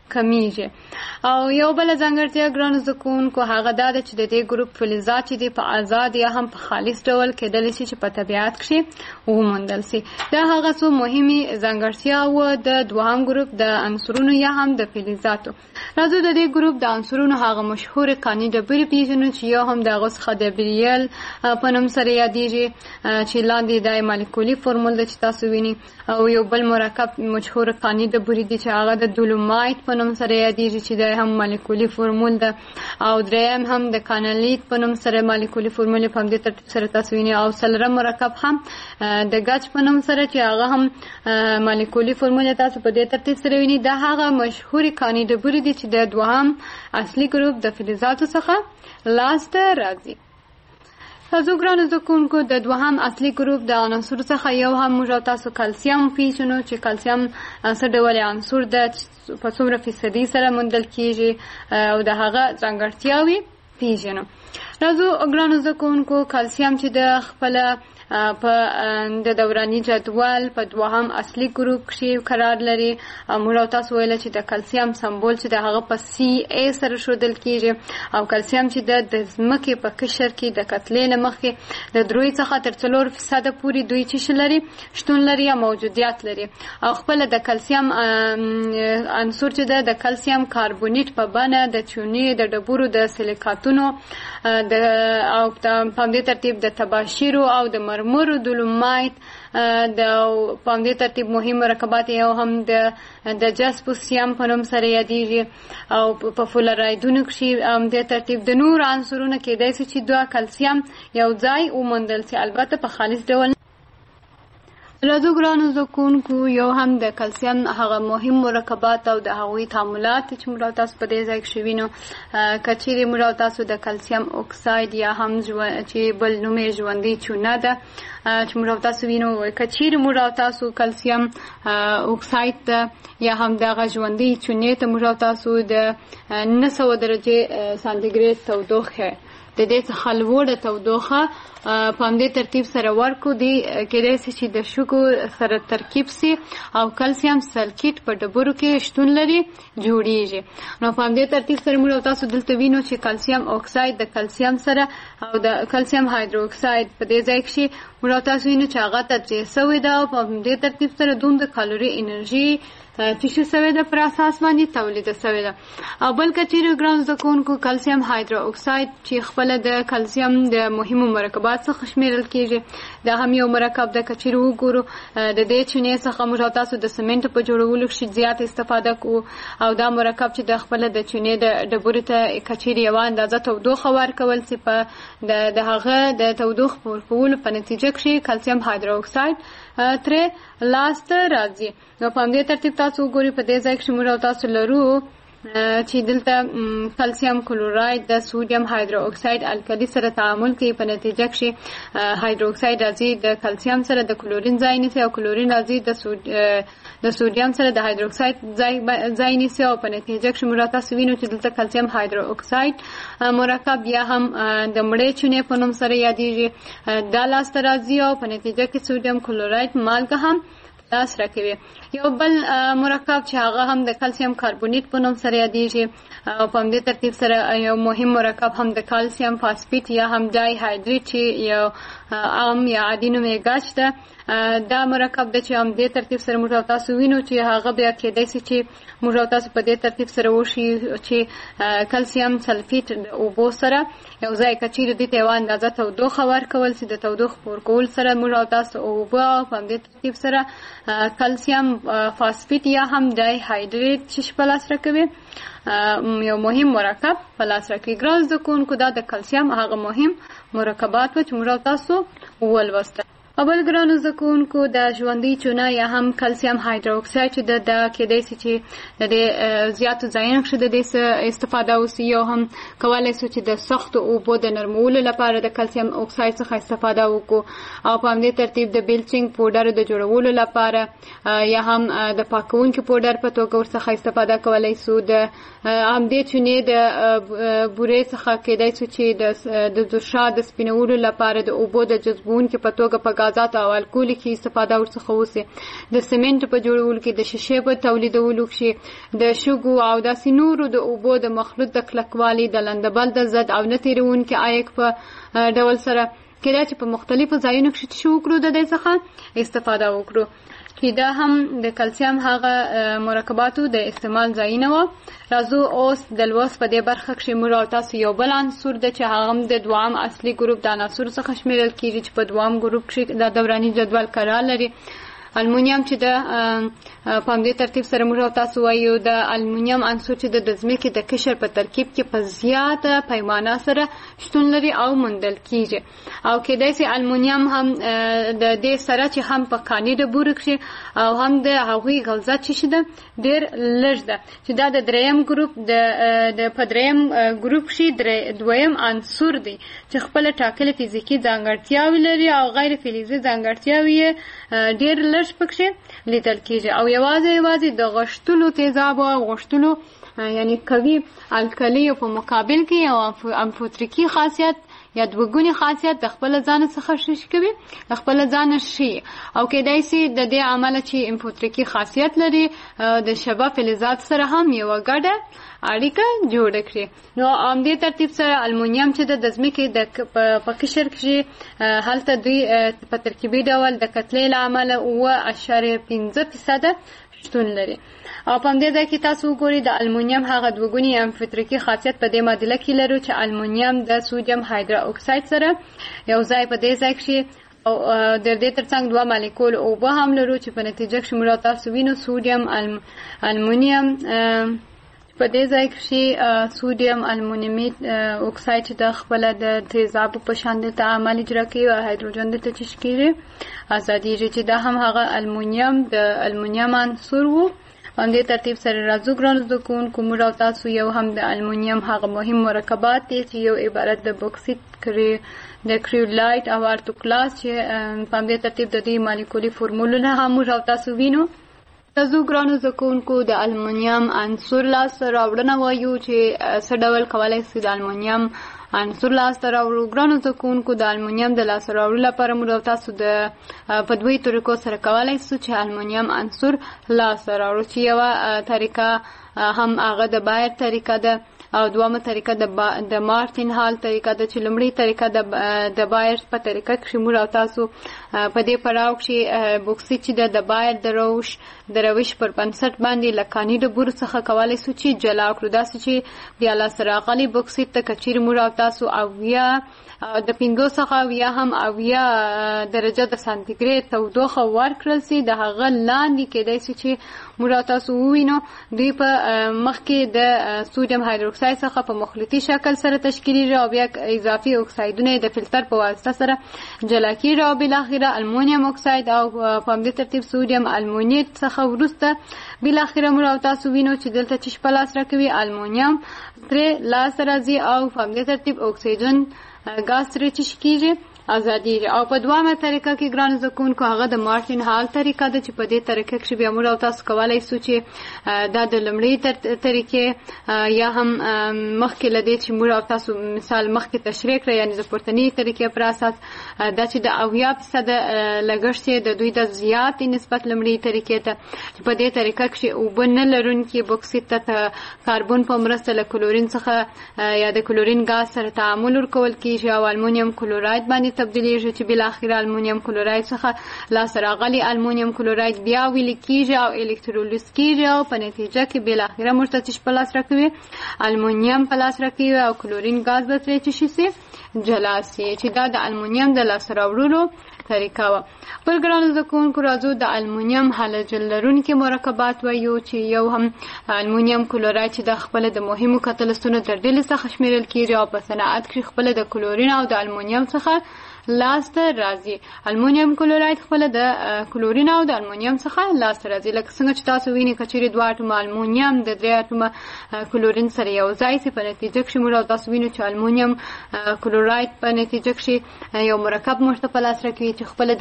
کمیږي. او یو بل ځانګړتیا ګرانو زکونکو هغه دا ده چې د دې ګروپ فلزات چې په آزاد یا هم په خالص ډول کېدلی شي چې په طبیعت کې وموندل شي. دا هغه څو مهمې ځانګړتیا و د دوهم ګروپ د عنصرونو یا هم د فلزاتو. راځو د دې ګروپ د عنصرونو هغه مشهور کاني ډبرې پیژنو چې یو هم د هغه څخه د بریل په نوم سره یادېږي چې لاندې د مالیکولي فورمول ده چې تاسو وینئ، او یو بل مرکب مشهور کاني ډبرې دي چې هغه د دولومایت په نوم سره یادېږي چې د هم مالیکولي فورمول ده، او دریم هم د کانالیت په نوم سره مالیکولي فورمول په همدې ترتیب سره تاسو وینئ، او څلورم مرکب هم د ګچ په نوم سره چې هغه هم مالیکولي فورمول تاسو په دې ترتیب سره وینئ. دا هغه مشهور کاني ډبرې دي چې د دوهم اصلي ګروپ د فلزاتو څخه لاسته راځي. تاسو ګرانو زکونکو د دوهم اصلي ګروپ د عناصرو څخه یو هم موږ تاسو کلسیم پیژنو چې کلسیم څه ډول عنصر ده په څومره فیصدي سره موندل کیږي او د هغه ځانګړتیاوې پیژنو. راځو ګرانو زکونکو کلسیم چې د خپل په د دوراني جدول په دوهم اصلي ګروپ کې قرار لري. موږ تاسو ویل چې د کلسیم سمبول چې د هغه په سی ای سره ښودل کیږي، او کلسیم چې د ځمکې په قشر کې د کتلې نه مخکې د 3 څخه تر 4% پورې دوی چې لري شتون لري یا موجودیت لري، او خپل د کلسیم عنصر چې د کلسیم کاربونیت په بڼه د چونې د ډبرو د سیلیکاتونو او په دې ترتیب د تباشیرو او د مرمرو دولومایت د په دې ترتیب مهم مرکبات یو هم د جاسپوسیم په نوم سره یادېږي، او په فلورایدونو کې هم د ترتیب د نور عنصرونو کېدای شي چې دوه کلسیم یو ځای وموندل شي، البته په خالص ډول. راځو ګرانو زکونکو یو هم د کلسیم هغه مهم مرکبات او د هغوی تعاملات چې موږ تاسو په دې ځای کې شوینو کچېرې موږ تاسو د کلسیم اکساید یا هم چې بل نوم یې ژوندۍ چونه ده چې موږ تاسو وینو کچېرې موږ تاسو کلسیم اکساید ده یا هم دغه ژوندۍ چونې ته موږ تاسو د 900 درجه سانتیګریډ تودوخه د دې څخه لوړه تودوخه په همدې ترتیب سره ورکو دي کېدای شي چې د شګو سره ترکیب سي او کلسیم سلکیټ په ډبرو کې شتون لري جوړیږي. نو په همدې ترتیب سره موږ تاسو دلته وینو چې کلسیم اکساید د کلسیم سره او د کلسیم هایدرو اکساید په دې ځای کې موږ تاسو وینو چې هغه تجزیه شوی ده او په همدې ترتیب سره دومره کالوري انرژي چې شوی ده پر اساس باندې تولید شوی ده. او بل کچېرې ګران زکونکو کلسیم هایدرو اکساید چې خپل د کلسیم د مهمو مرکبات څخه شمیرل کیږي، دا هم یو مرکب د کچېرې وګورو د دې چونې څخه موږ تاسو د سیمنټ په جوړولو کې زیات استفاده کوو، او دا مرکب چې د خپل د چونې د ډبرې ته کچېرې یو اندازه تودوخه ورکول چې په د هغه د تودوخه ورکولو په نتیجه کې کلسیم هایدرو اکساید ترې لاسته راځي. نو په همدې ترتیب تاسو وګورئ په دې ځای کې موږ تاسو لرو چې دلته کلسیم کلوراید د سودیم هایدرو اکساید الکلی سره تعامل کوي، په نتیجه کې هایدرو اکساید راځي د کلسیم سره د کلورین ځای نیسي او کلورین راځي د سودیم سره د هایدرو اکساید ځای نیسي، او په نتیجه کې موږ تاسو وینو چې دلته کلسیم هایدرو اکساید مرکب یا هم د مړې چونې په نوم سره یادېږي دا لاسته راځي، او په نتیجه کې سودیم کلوراید مالګه هم لاس راکوي. یو بل مرکب چې هغه هم د کلسیم کاربونیت په نوم سره یادېږي، او په همدې ترتیب سره یو مهم مرکب هم د کلسیم فاسفیت یا هم ډای هایدریټ چې یو عام یا عادي نوم یې ګچ ده، دا مرکب د چې هم دې ترتیب سره موږ تاسو وینو چې هغه بیا کېدای شي چې موږ تاسو په دې ترتیب سره وشي چې کلسیم سلفیټ د اوبو سره یو ځای کچېرې دې ته یو اندازه تودوخه ورکول شي، د تودوخې ورکول سره موږ تاسو اوبه په همدې ترتیب سره کلسیم فاسفیت یا هم ډای هایدریټ چې په لاس راکوي یو مهم مرکب په لاس راکوي. ګران زکونکو دا د کلسیم هغه مهم مرکبات و چې موږ تاسو ولوستل. اول ګرانو زکونکو د ژوندۍ چونه یا هم کلسیم هایدرو اکساید چې د کېدای شي چې د زیاتو ځایونو کې د دې استفاده وشي، یو هم کولای شي چې د سختو اوبو د نرمولو لپاره د کلسیم اکساید څخه استفاده وکړو، او په همدې ترتیب د بلیچینګ پوډر د جوړولو لپاره یا هم د پاکونکي پوډر په توګه ورڅخه استفاده کولای شو. د همدې چونې د بورې څخه کېدای شي چې د دوشا د سپینولو لپاره د اوبو د جذبونکي په توګه په غازات او الکول کې استفاده ورڅخه وسی د سیمنټ په جوړولو کې د شیشې په تولیدولو کې د شګو او د سینورو د اوبو د مخلوط د کلکوالي د لندبل د زد او نتیرون کې آیک په ډول سره کله چې په مختلفو ځایونو کې شو کړو د دې څخه استفاده وکړو چې دا هم د کلسیم هغه مرکباتو د استعمال ځای نه و. راځو اوس د لوست په دې برخه کې موږ او تاسو یو بل عنصر د چې هغه د دوام اصلي ګروپ د عناصر څخه شمیرل کیږي چې په دوام ګروپ کې د دوراني جدول قرار لري. المونیم چې د په دې ترتیب سره موږ او تاسو وایو د المونیم عنصر چې د ځمکې د قشر په ترکیب کې په زیاته پیمانه سره شتون لري او موندل کیږي او کېدای شي المونیم هم د دې سره چې هم په کاني د بورک شي او هم د هغوی غلظت چې ده ډېر لږ ده چې دا د دریم ګروپ د په دریم ګروپ شي دویم عنصر دی چې خپل ټاکلي فزیکی ځانګړتیاوې لري او غیر فلزي ځانګړتیاوې ډېر لږ پکې لیدل کیږي او یوازې د غشتلو تیزاب او غشتلو یعنی قوي الکلی په مقابل کې یو امفوتریکی خاصیت یا دوګونی خاصیت د خپل ځان څخه شش کوي د خپل ځان شي او کېدای شي د دې عمل چې امفوتریکی خاصیت لري د شبه فلزات سره هم یو ګډه اړیکه جوړ کړي. نو ام دې ترتیب سره المونیم چې د ځمکې د په قشر کې هلته دوی په ترکیبي ډول د کتلې لامل 0.5% شتون لري او په دې ځای کې تاسو وګورئ د المونیم هغه دوګونی امفوتریکی خاصیت په دې معادله کې لري چې المونیم د سوډیم هایدرو اکساید سره یو ځای په دې ځای کې او د دې ترڅنګ دوه مالیکول او به هم لرو چې په نتیجه کې موږ تاسو وینو سوډیم المونیم په دې ځای کې سوډیم المونیمیت اکساید د خپل د تیزاب په شان د تعامل اجرا کوي او هایدروجن د تشکیل ازادي چې دا هم هغه المونیم د المونیم عنصر وو. په دې ترتیب سره راځو ګرانو زده کوونکو موږ او تاسو یو هم د المونیم هغه مهم مرکبات دي چې یو عبارت د بوکسیت د کریولایت او ارتوکلاس چې په دې ترتیب د دې مالیکولي فورمولونه هم موږ او تاسو وینو. تاسو ګرانو زده کوونکو د المونیم عنصر لاسته راوړنه وایو چې څه ډول کولای شي د المونیم عنصر لاسته راوړو. ګرانو زده کوونکو د المونیم د لاسته راوړلو لپاره موږ تاسو د په دوی طریقو سره کولای شو چې المونیم عنصر لاسته راوړو چې یو طریقه هم هغه د بایر طریقه ده او دوامه طریقه د مارتین هال طریقه ده چې لومړی طریقه د بایر په طریقه کې موږ تاسو په دې پړاو کې بوکسیت چې د بایر د روش پر بنسټ باندې لکانی د بور څخه کولای شو چې جلا کړو داسې چې بیا لاسره غلي بوکسیت ته کچیر موږ تاسو او یا د 5 څخه یا هم اویا درجه د سانتیګریډ تودوخه ورکړل سي د هغه لاندې کېدای شي چې موږ تاسو وینو دوی په مخ کې د سوډیم هایدروکساید څخه په مخلوطي شکل سره تشکیلیږي او بیا اضافي اکسایدونه د فلټر په واسطه سره جلا کیږي او بل اخره المونیم اکساید او په دې ترتیب سوډیم المونیت څخه ورسته بل اخره موږ تاسو وینو چې دلته چې په لاس راکوي المونیم تر لاس راځي او په دې ترتیب اکسیجن غاز تر چشکیږي ازادي او په دوامه طریقه کې ګران زکونکو هغه د مارتین هال طریقه ده چې په دې طریقه کې بیا موږ تاسو کولای شو چې دا د لمړی طریقې یا هم مخکې لدی چې موږ تاسو مثال مخکې تشریح کړی یعنی د پورتنی طریقې پر اساس دا چې د 80% لګښت د دوی د زیات نسبت لمړی طریقې ته په دې طریقه کې او بن لرونکي بوکسیت ته کاربن په مرسته له کلورین څخه یا د کلورین غاز سره تعامل ورکول کیږي او المونیم کلوراید باندې تبدیلیږي چې بل اخر المونیم کلوراید څخه لاسته راغلي المونیم کلوراید بیا ویل کیږي او الکترولیز کیږي او په نتیجه کې بل اخر مرتبط په لاس راکوي المونیم په لاس راکوي او کلورین غاز به ترې شي جلا سي چې دا د المونیم د لاسته راوړلو طریقه و. پر ګرانو زکونکو راځو د المونیم هالوجن لرونکي مرکبات وایو چې یو هم المونیم کلوراید چې د خپل د مهمو کتلستونو د ډلې څخه شمیرل کیږي او په صنعت کې خپل د کلورین او د المونیم څخه لاسته راځي. المونیم کلوراید خپل د کلورین او د المونیم څخه لاسته راځي لکه څنګه چې تاسو وینئ کچېرې دوه اټومه المونیم د 3 اټومه کلورین سره یو ځای شي په نتیجه کې موږ تاسو وینئ چې المونیم کلوراید په نتیجه کې یو مرکب مرتبط لاس راکوي چې خپل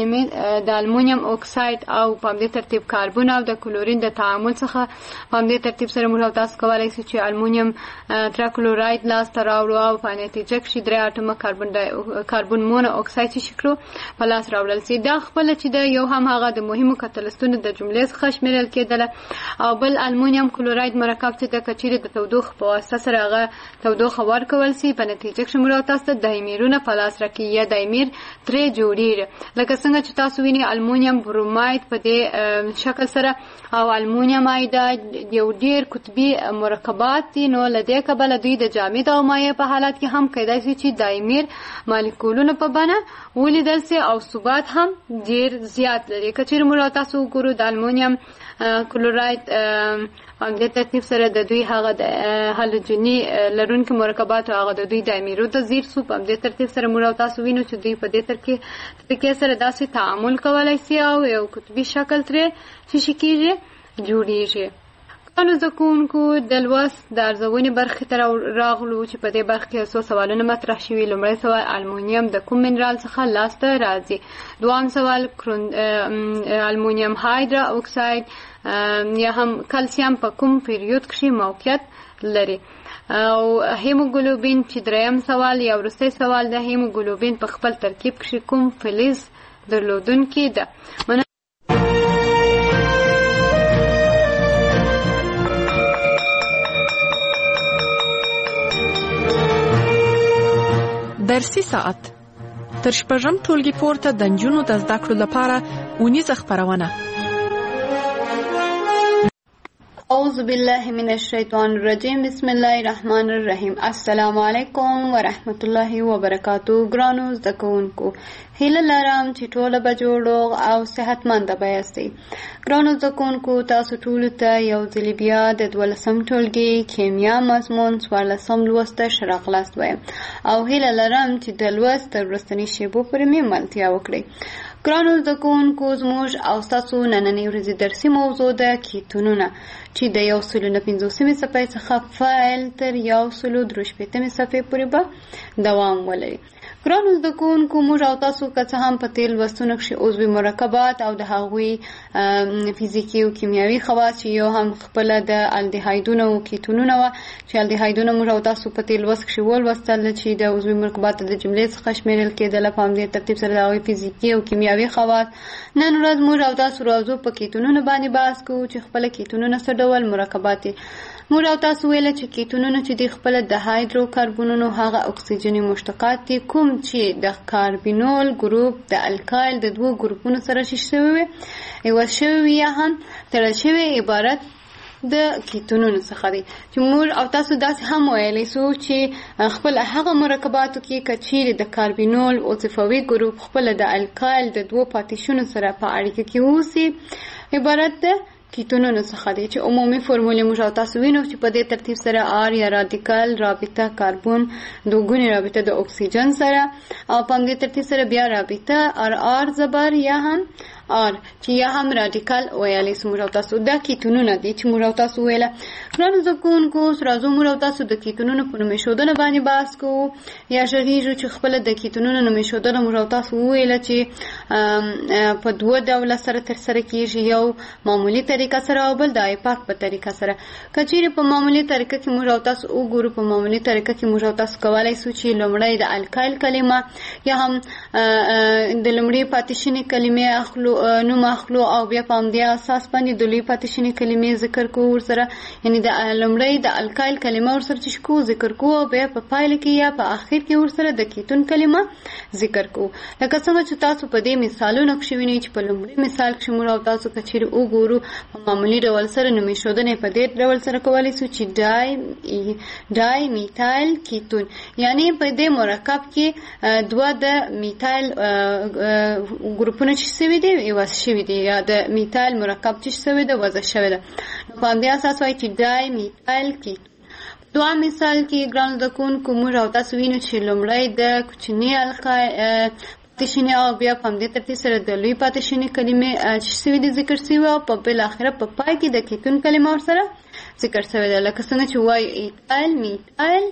د المونیم اکساید او په دې ترتیب کاربن او د کلورین د تعامل څخه په دې ترتیب سره موږ تاسو کولای شئ چې المونیم ترا کلوراید لاسته راوړو او په نتیجه کې 3 اټومه کاربن المون اکساید چې کړو په لاس راوړل سي. دا خپل چې د یو هم هغه د مهمو کتلستونو د جملې څخه شمیرل کېدل او بل المونیم کلوراید مرکب چې د کچیر د تودوخه په واسطه سره هغه تودوخه ورکول سي په نتیجه کې موږ تاسو د دایمیرونه په لاس راکې یا دایمیر ترې جوړیږي لکه څنګه چې تاسو ویني المونیم بروماید په دې شکل سره او المونیم آیوداید یو ډیر قطبي مرکبات دي نو لدې کبل دوی د جامد او مایع په حالت کې هم کېدای شي چې دایمیر مالیکولونو په بڼه ولیدل سي او ثبات هم ډیر زیات لري. کچیر موږ تاسو ګورو د المونیم کلوراید په دې ترتیب سره د دوی هغه د هالوجني لرونکو مرکبات او هغه د دوی دایمیرو ته زیر سو په دې ترتیب سره موږ تاسو وینو چې دوی په دې طریقې سره داسې تعامل کولای شي او یو قطبي شکل ترې چې کیږي جوړیږي. قانون زکونکو د لوست د ارزونې برخې ته راغلو چې په دې برخه کې څو سوالونه مطرح شوي. لومړی سوال المونیم د کوم منرال څخه لاسته راځي. دوام سوال المونیم هایدرا اکساید یا هم کلسیم په کوم پیریود کې موقعیت لري او هیموګلوبین چې دریم سوال یا وروستی سوال د هیموګلوبین په خپل ترکیب کې کوم فلز درلودونکی ده. درسي ساعت تر شپږم ټولګي پورته د نجونو د زده کړو لپاره اونیزه خپرونه. اعوذ بالله من الشیطان الرجیم بسم الله الرحمن الرحیم. السلام علیکم ورحمت الله وبرکاتو. ګرانو زده کوونکو هیله لرم چې ټول به جوړ او صحتمند به یاستئ. ګرانو زده کوونکو تاسو ټول ته یو ځل بیا د 12م ټولګي کیمیا مضمون 14م لوست شرح خلاص وایم او هیله لرم چې د لوست تر وروستنۍ شیبو پورې مې ملتیا وکړئ. ګرانو زده کوونکو زموږ او ستاسو نننۍ ورځې درسي موضوع ده کیتونونه چې د 150 صفحې څخه فایل تر 163 صفحې پورې به دوام ولري. ګرانو زده کوونکو موږ او تاسو که څه هم په تیر لوستونو کښې عضوي مرکبات او د هغوی فزیکي او کیمیاوي خواص چې یو هم خپله د الدهایدونو او کیتونونه وه چې الدهایدونه موږ او تاسو په تیر لوست کښې ولوستل چې د عضوي مرکباتو د جملې څخه شمیرل کېدله په همدې ترتیب سره د هغوی فزیکي او کیمیاوي خواص. نن ورځ موږ او تاسو راځو په کیتونونو باندې بحث کوو چې خپله کیتونونه څه ډول مرکبات دي. موږ او تاسو ویله چې کیتونونه چې د خپل د هایدرو کاربونونو هغه اکسیجني مشتقات دي کوم چې د کاربینول ګروپ د الکایل د دوه ګروپونو سره شوي وي یو شوي یا هم تړل شوي عبارت د کیتونونو څخه دي چې موږ او تاسو داسې هم ویلی سو چې خپل هغه مرکباتو کې کچیرې د کاربینول وظیفوي ګروپ خپل د الکایل د دوه پاتیشونو سره په اړیکه کې اوسي عبارت ده کیتونونو څخه دي چې عمومي فرمولې موږ او تاسو وینو چې په دې ترتیب سره آر یا رادیکال رابطه کاربون دوګونې رابطه د اکسیجن سره او په دې ترتیب سره بیا رابطه آر زبر یا هم آر چې یا هم رادیکال ویلې موږ او تاسو دا کیتونونه دي چې موږ او تاسو ویله. ګرانو زده کوونکو راځو موږ او تاسو د کیتونونو په نومېښودنه باندې بحث کوو یا ژغېږو چې خپله د کیتونونو نومېښودنه موږ او تاسو وویله چې په دوه ډوله سره ترسره کېږي یو معمولي طریقه سره او بل د ایپاک په طریقه سره. که چیرې په معمولي طریقه کې موږ او تاسو وګورو په معمولي طریقه کې موږ او تاسو کولی سو چې لومړی د الکایل کلمه یا هم د لومړۍ پاتې کلمې اخلو نوم اخلو او بیا په همدې اساس باندې د لوی پاتې شوې کلمې ذکر کوو ورسره یعنې د لومړی د الکایل کلمه ورسره چې کوو ذکر کوو او بیا په پایله کې یا په اخر کې ورسره د کیتون کلمه ذکر کوو. لکه څنګه چې تاسو په دې مثالونو کښې وینئ چې په لومړي مثال کښې موږ او تاسو که چیرې وګورو په معمولي ډول سره نومېښودنه په دې ډول سره کولی سو چې ډای میتایل کیتون یعنی په دې مرکب کې دوه د میتایل ګروپونه چې شوي دي وضع شوي دي یا د میتایل مرکب چې شوی ده وضع شوی ده نو په همدې اساس وایي چې ډای میتایل کیتون. دوه مثال کې ګرانو زده کوونکو موږ او تاسو وینو چې لومړی د کوچني پاتې او بیا په همدې ترتیب سره د لوی پاتې شونې کلمې چې شوي دي ذکر شوي او په بالاخره په پای کې د کیتون کلمه ورسره ذکر شوې ده. لکه څنګه چې وایو ایتایل میتایل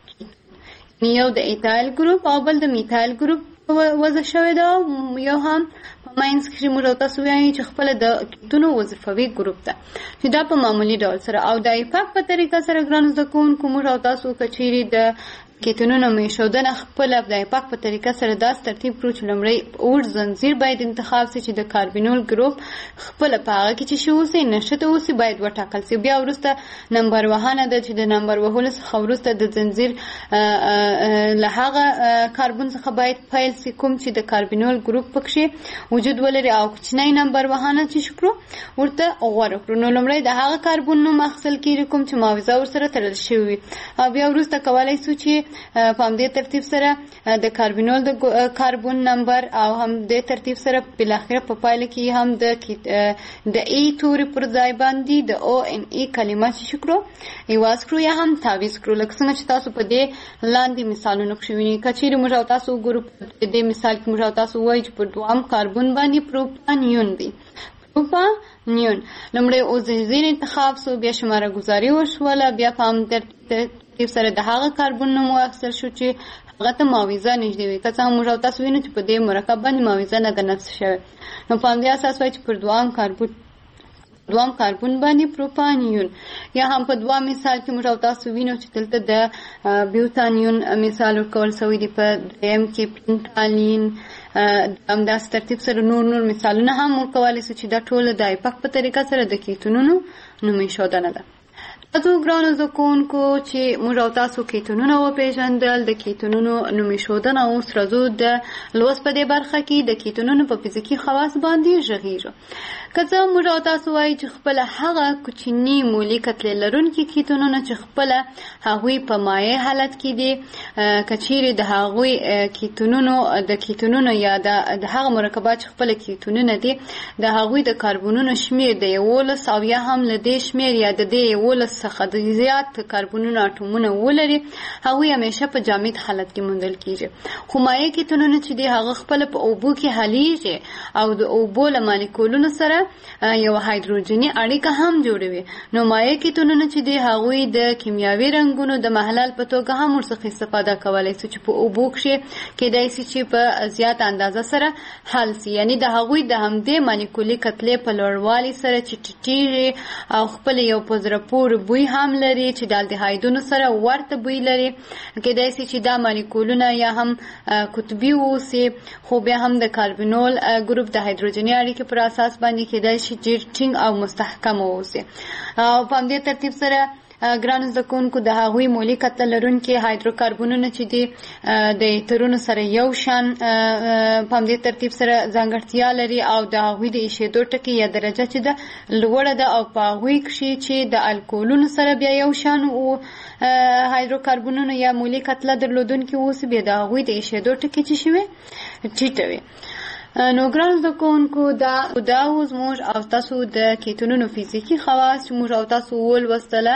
یو د ایتایل ګروپ او بل د میتایل ګروپ وضع شوی ده یو هم په ماینس کې موږ او تاسو وایو چې خپله د کیتونو وظیفوي ګروپ ده چې دا په معمولي ډول سره او د ایپاک په طریقه سره ګرانو زده کوونکو موږ او تاسو که چیرې د کیتونونو میشودنه خپل د پاک په طریقه سره داس ترتیب کړو چې لومړی اور زنجیر باید انتخاب شي چې د کاربینول ګروپ خپل په هغه کې چې شوسي نشته اوسي باید وټاکل شي. بیا ورسته نمبر وهانه د چې د نمبر وهلو څخه ورسته د زنجیر له هغه کاربن څخه باید فایل سي کوم چې د کاربینول ګروپ پکې وجود ولري او کوچنی نمبر وهانه چې شکرو ورته غوړ کړو. نو لومړی د هغه کاربن نوم اخیستل کیږي کوم چې معاوضه ورسره تړل شوی او بیا ورسته کولای شو چې په همدې ترتیب سره د کاربینول د کاربن نمبر او هم د ترتیب سره بل اخر په پایله کې هم د ای توري پر ځای باندې د او ان ای کلمه شکرو ایواز کړو یا هم تعویض کړو. لکه څنګه چې تاسو په دې لاندې مثالونه کې وینئ کچېرې موږ تاسو ګروپ د مثال کې موږ تاسو وایي چې په دوام کاربن باندې پروپانیون دی. پروپانیون لومړی اوزیزین انتخاب سو بیا شماره گذاری وشوله بیا په هم ترتیب سره د هغه کاربن نوم واخیستل شو چې هغه ته معاوضه نږدې وي. که څه هم موږ تاسو وینئ چې په دې مرکب باندې معاوضه نه ده نصب شوې. نو په همدې اساس وایي چې پر دوام کاربن باندې پروپانیون یا هم په دوام مثال کې موږ تاسو وینئ چې دلته د بیوتانیون مثال ورکول شوی دی. په دریم کې پینټالین همداسې ترتیب سره نور مثالونه هم ورکولی شو چې دا ټول د ایپاک په طریقه سره د کیتونونو نومیښودنه ده. تاسو ګرانو زده کوونکو چې موږ تاسو کیتونونه وپېژندل د کیتونونو نومیښودنه اوس راځو د لوست په دې برخه کې د کیتونونو په فزیکي خواص باندې غږیږو. که څه موږ تاسو وایي چې خپل هغه کوچني مولي کتلې لرونکي کیتونونه چې خپل هغوی په مایع حالت کې دي کچېرې د هغوی کیتونونو یا د هغه مرکبات چې خپل کیتونونه دي د هغوی د کاربونونو شمیر د 11 او یا هم له دې شمیر یا د دې 11 څخه د زیات کاربونونو اټومونه ولري هغوی همیشه په جامد حالت کې موندل کیږي. خو مایع کیتونونه چې دي هغه خپل په اوبو کې حلیږي او د اوبو له مالیکولونو سره یو هایدروجني اړیکه هم جوړوي. نو مایع کیتونونه چې دي هغوی د کیمیاوي رنګونو د محلل په توګه هم ورڅخه استفاده کولی شي چې په اوبو کې کېدای شي چې په زیات اندازه سره حل شي. یعنی د هغوی د همدې مالیکولي کتلې په لوړوالي سره چې ټیټیږي او خپل یو په زړه پورې بوی هم لري چې د الډیهایدونو سره ورته بوی لري. کېدای شي چې دا مالیکولونه یا هم قطبي اوسي خو بیا هم د کاربینول ګروپ د هایدروجني اړیکې پر اساس باندې کېدای شي ډېر ټینګ او مستحکم اوسي. او په همدې ترتیب سره ګرانو زده کوونکو د هغوی مولي کتله لرونکي هایدروکاربنونه چې دي د ایترونو سره یو شان په همدې ترتیب سره ځانګړتیا لري او د هغوی د ایښېدو ټکي یا درجه چې ده لوړه ده او په هغوی کښې چې د الکولونو سره بیا یو شان هایدروکاربنونه یا مولي کتله درلودونکي اوسي بیا د هغوی د ایښېدو ټکي چې شوي ټیټه وي. نو ګرانو زده کوونکو دا اوس موږ او تاسو د کیتونونو فزیکي خواص چې موږ او تاسو ولوستله.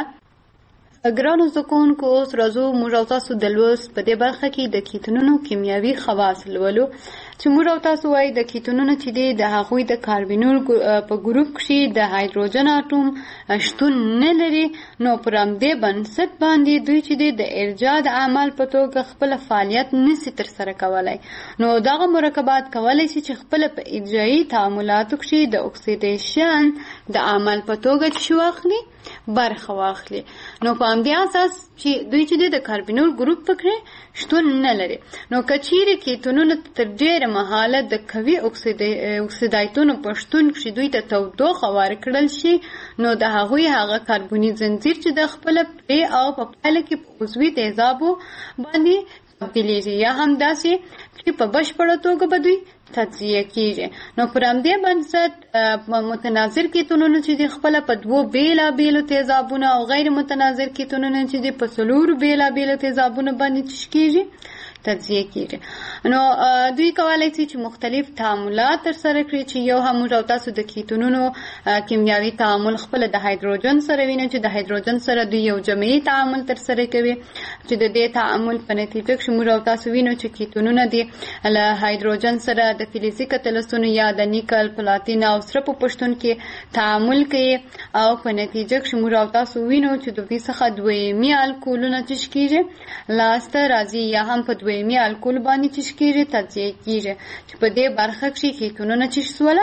ګرانو زده کوونکو اوس راځو موږ او تاسو د لوست په دې برخه کې د کیتونونو کیمیاوي خواص لولو چې موږ او تاسو وایي د کیتونونو چې دی د هغوی د کاربینول په ګروپ کې د هایدروجن اټوم شتون نه لري. نو پر همدې بنسټ باندې دوی چې دی د ارجاع د عمل په توګه خپل فعالیت نشي ترسره کولی. نو دغه مرکبات کولی شي چې خپل په ارجاعي تعاملاتو کې د اکسیدیشن د عمل په توګه چې واخلي برخه واخلي. نو په همدې اساس چې دوی چې د کاربینول ګروپ پکې شتون نه لري. نو کچېرې کیتونونه تر ډېره مهاله د قوي اکسیدایتونو په شتون کې دوی ته تودوخه ورکړل شي نو د هغوی هغه کاربوني زنجیر چې د خپله پرې او په پایله کې په عضوي تیزابو باندې تبدیلېږي یا هم داسې چې په بشپړه توګه به دوی تجزیه کیږي. نو پر همدې بنسټ متناظر کیتونونه چې د خپله په 2 بېلابېلو تیزابونو او غیر متناظر کیتونونه چې د په 4 بېلابېلو تیزابونو باندې څه کیږي تجزیه کیږي. نو دوی کولی شي چې مختلف تعاملات ترسره کړي چې یو هم موږ او تاسو د کیتونونو کیمیاوي تعامل خپل د هایدروجن سره وینو چې د هایدروجن سره دوی یو جمعي تعامل ترسره کوي چې د دې تعامل په نتیجه کې موږ او تاسو وینو چې کیتونونه دي له هایدروجن سره د فلزي کتلسونو یا د نیکل پلاتین او سره په پښتون کې تعامل کوي او په نتیجه کې موږ او تاسو وینو چې د دوی څخه دویمي الکولونه چې کیږي لاسته راځي یا هم په دویمي الکول باندې چې کیږي تجزیه کیږي چې په دې برخه کې کیتونونه چې سواله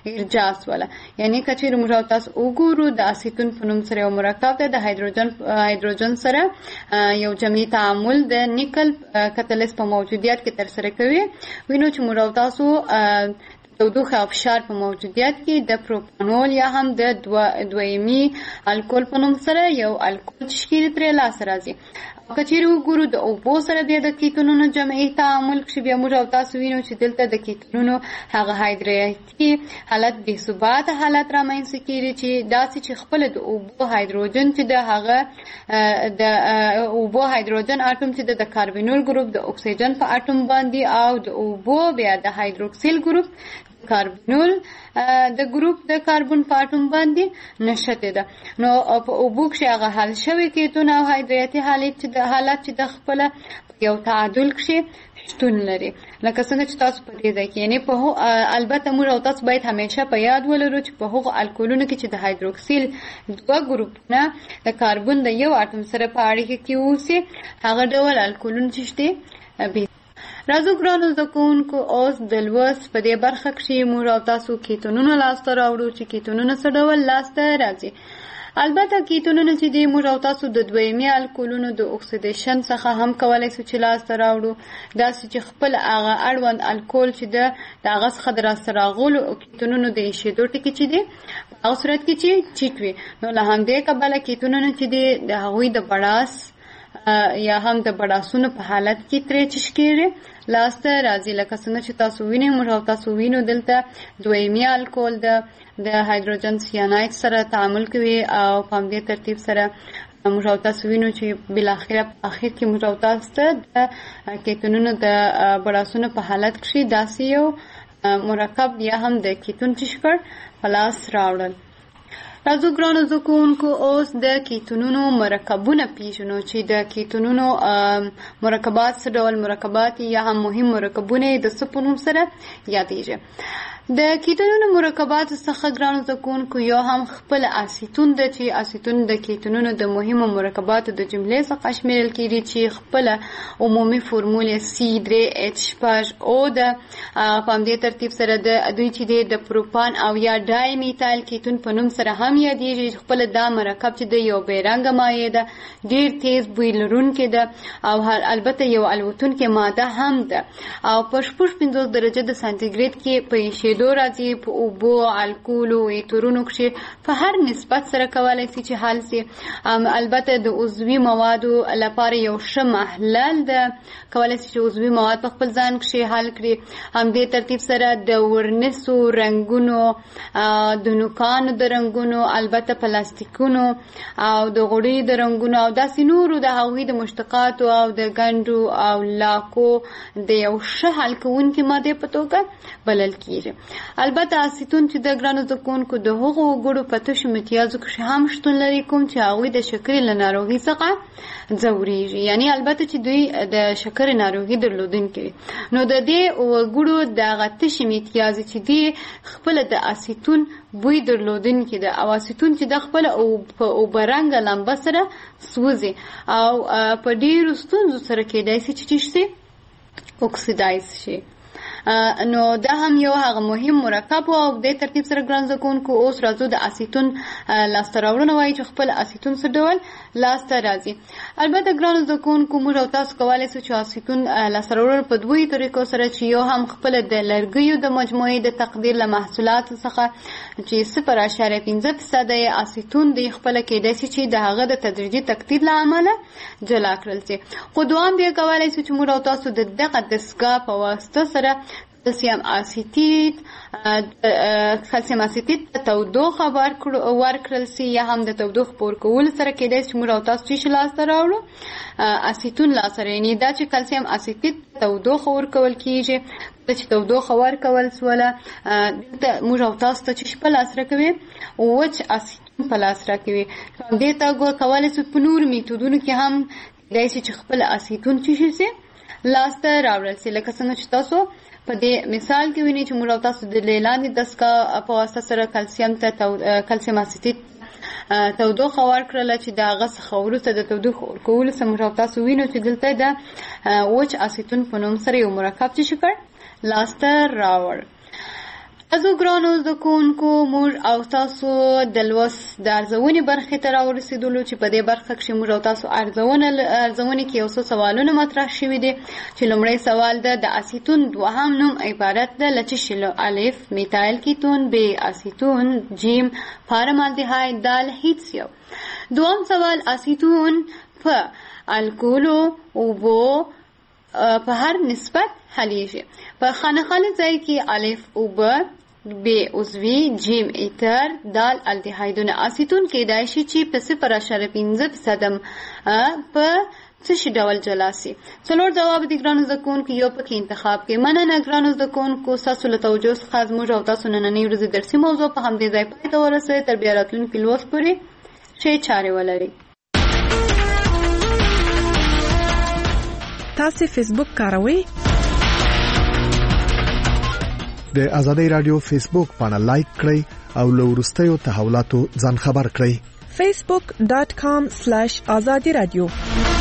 ارجاس ولا یعنی کچیر موږ تاسو وګورو د اسیتون په نوم سره یو مرکب ده د هایدروجن سره یو جمعي تعامل د نیکل کتلیس په موجودیت کې تر سره کوي وینو چې موږ تاسو تودوخه او فشار په موجودیت کې د پروپانول یا هم د دویمي الکول په نوم سره یو الکول تشکیل ترې لاسته راځي. کچېرې وګورو د اوبو سره د کیتونونو جمعي تعامل کې بیا موږ تاسو وینو چې دلته د کیتونونو هغه هایدریټي حالت بې ثبات حالت رامنځته کیږي چې داسې چې خپل د اوبو هایدروجن چې د هغه د اوبو هایدروجن اټوم چې د کاربونیل ګروپ د اکسیجن په اټوم باندې او د اوبو بیا د هایدروکسیل ګروپ کاربونول د ګروپ د کاربن په اټوم باندې نشته ده. نو په اوبو کې هغه حل شوی کیتون او هایدریټي حالت چې د خپل یو تعادل کې شتون لري لکه څنګه چې تاسو په دې ځای کې یعنی په البته موږ تاسو باید همیشه په یاد ولرو چې په هغو الکولونو کې چې د هایدروکسیل دوه ګروپونه د کاربن د یو اټوم سره په اړیکه کې اوسي هغه ډول الکولون چې شته. راځو ګرانو زده کوونکو اوس د لوست په دې برخه کې موږ تاسو کیتونونه لاسته راوړو چې کیتونونه څه ډول لاسته راځي. البته کیتونونه چې دی موږ تاسو د دویمي الکولونو د اکسیدیشن څخه هم کولای شو چې لاسته راوړو داسې چې خپل هغه اړوند الکول چې د هغه څخه د راسته راغلو کیتونونو د ایشېدو ټکي چې دی په صورت کې چې ټیټ وي نو له همدې کبله کیتونونه چې دی د هغوی د بړاس یا هم د بړاسونو په حالت کې ترې چشکېږي لاسته راځي لکه څنګه چې تاسو وینئ موږ تاسو وینو دلته دویمي الکول د هایدروجن سیاناید سره تعامل کوي او په همدې ترتیب سره موږ تاسو وینو چې بالاخره په اخر کې موږ تاسو ته د کیتونونو د بړاسونو په حالت کې داسې یو مرکب یا هم د کیتون چشکر په لاس راوړل. راځو ګرانو زده کوونکو اوس د کیتونونو مرکبونه پیژنو چې د کیتونونو مرکبات څه ډول مرکبات یا هم مهم مرکبونه د څه په نوم سره یادېږي. د کیتونونو مرکبات څخه ګرانو زده کوونکو یو هم خپل اسیتون ده چې اسیتون د کیتونونو د مهمو مرکباتو د جملې څخه شمیرل کیږي چې خپل عمومي فورمول C3H5O ده. په همدې ترتیب سره د دوی چې د پروپان او یا ډای میتایل کیتون په نوم سره هم یادېږي. خپل دا مرکب چې د یو بیرنګه مایع ده ډیر تیز بوی لرونکی ده او البته یو الوتونکې ماده هم ده او په 50 درجه د سانتیګریډ کې په ایشېدو راځي. په اوبو الکولو ایترونو کې په هر نسبت سره کولای شي چې حل شي. البته د عضوي موادو لپاره یو ښه محلل ده کولای شي چې عضوي مواد په خپل ځان کې حل کړي. همدې ترتیب سره د ورنسو رنګونو د نوکانو د رنګونو البته پلاستیکونو او د غوړي د رنګونو او داسې نورو د هغوی د مشتقاتو او د ګنډو او لاکو د یو ښه حل کوونکې مادې په توګه بلل کیږي. البته اسیتون چې د ګرانو زده کوونکو د هغو وګړو په تشو متیازو کې هم شتون لري کوم چې هغوی د شکرې له ناروغۍ څخه ځورېږي یعنی البته چې دوی د شکرې ناروغي درلودونکي نو د دې وګړو دغه تشې متیازې چې دی خپل د اسیتون بوی درلودونکي ده او اسیتون چې د خپل په اوبرنګه لمبه سره سوځي او په ډېرو ستونزو سره کېدای شي چې اکسیدایز شي. نو دا هم یو هغه مهم مرکب او د ترتیب سره ګران زده کوونکو اوس راځو د اسیتون لاسته راوړنه وایي چې خپل اسیتون څه ډول لاسته راځي. البته ګران زده کوونکو موږ تاسو کولی شو چې اسیتون لاسته راوړنه په دوی طریقو سره چې یو هم خپل د لرګیو د مجموعې د تقدیر له محصولاتو څخه چې 0.5% اسیتون د خپل کېدای شي چې د هغه د تدریجي تقدیر له امله جلا کړل شي. خو دوام بیا کولی شو چې موږ تاسو د دغه دستګاه په واسطه سره کلسیم اسیتیت تودوخه ورکړل شي یا هم د تودوخې په ورکولو سره کېدای شي موږ تاسو چې لاسته راوړو اسیتون لاسته راوړي. دا چې کلسیم اسیتیت تودوخه ورکول کیږي چې تودوخه ورکول سوله موږ تاسو ته چې په لاس راکوي وچ اسیتون په لاس راکوي. دې ته کولی شو په نور میتودونو کې هم کېدای شي چې خپل اسیتون چې شي لاسته راوړل شي لکه څنګه چې تاسو په دې مثال کې وینئ چې موږ تاسو د لاندې دستګاه په واسطه سره کلسیم اسیتیت تودوخه ورکړله چې د هغه څخه وروسته د تودوخې ورکولو څخه موږ تاسو وینو چې دلته د وچ اسیتون په نوم سره یو مرکب چې شکر لاسته راوړ. تاسو ګرانو زده کوونکو موږ او تاسو د لوست د ارزونې برخې ته راورسېدلو چې په دې برخه کې موږ او تاسو ارزونې کې یو څه سوالونه مطرح شوي دي چې لومړی سوال ده د اسیتون دوهم نوم عبارت ده له څه شي له الف میتایل کیتون ب اسیتون جیم فارمالدهاید دال هیڅ یو. دوم سوال اسیتون په الکولو اوبو په هر نسبت حلیږي. په خانخاله ځای کې الف اوبه ب عضوي جیم ایتر دال الدهایدونه اسیتون کېدای شي چې په 0.5% په څه شي ډول جلا سي. څلور جواب دي ګرانو زده کوونکو یو پکې انتخاب کې. مننه ګرانو زده کوونکو ستاسو له توجه څخه زموږ او تاسو نننۍ ورځې درسي موضوع په همدې ځای پای ته ورسوي. تر بیا راتلونکي لوست پورې ښې چارې ولرئ. تاسو فیسبوک کاروئ؟ د آزادۍ رادیو فیسبوک پاڼه لایک کړئ او له وروستیو تحولاتو ځان خبر کړئ. facebook.com/azadi radio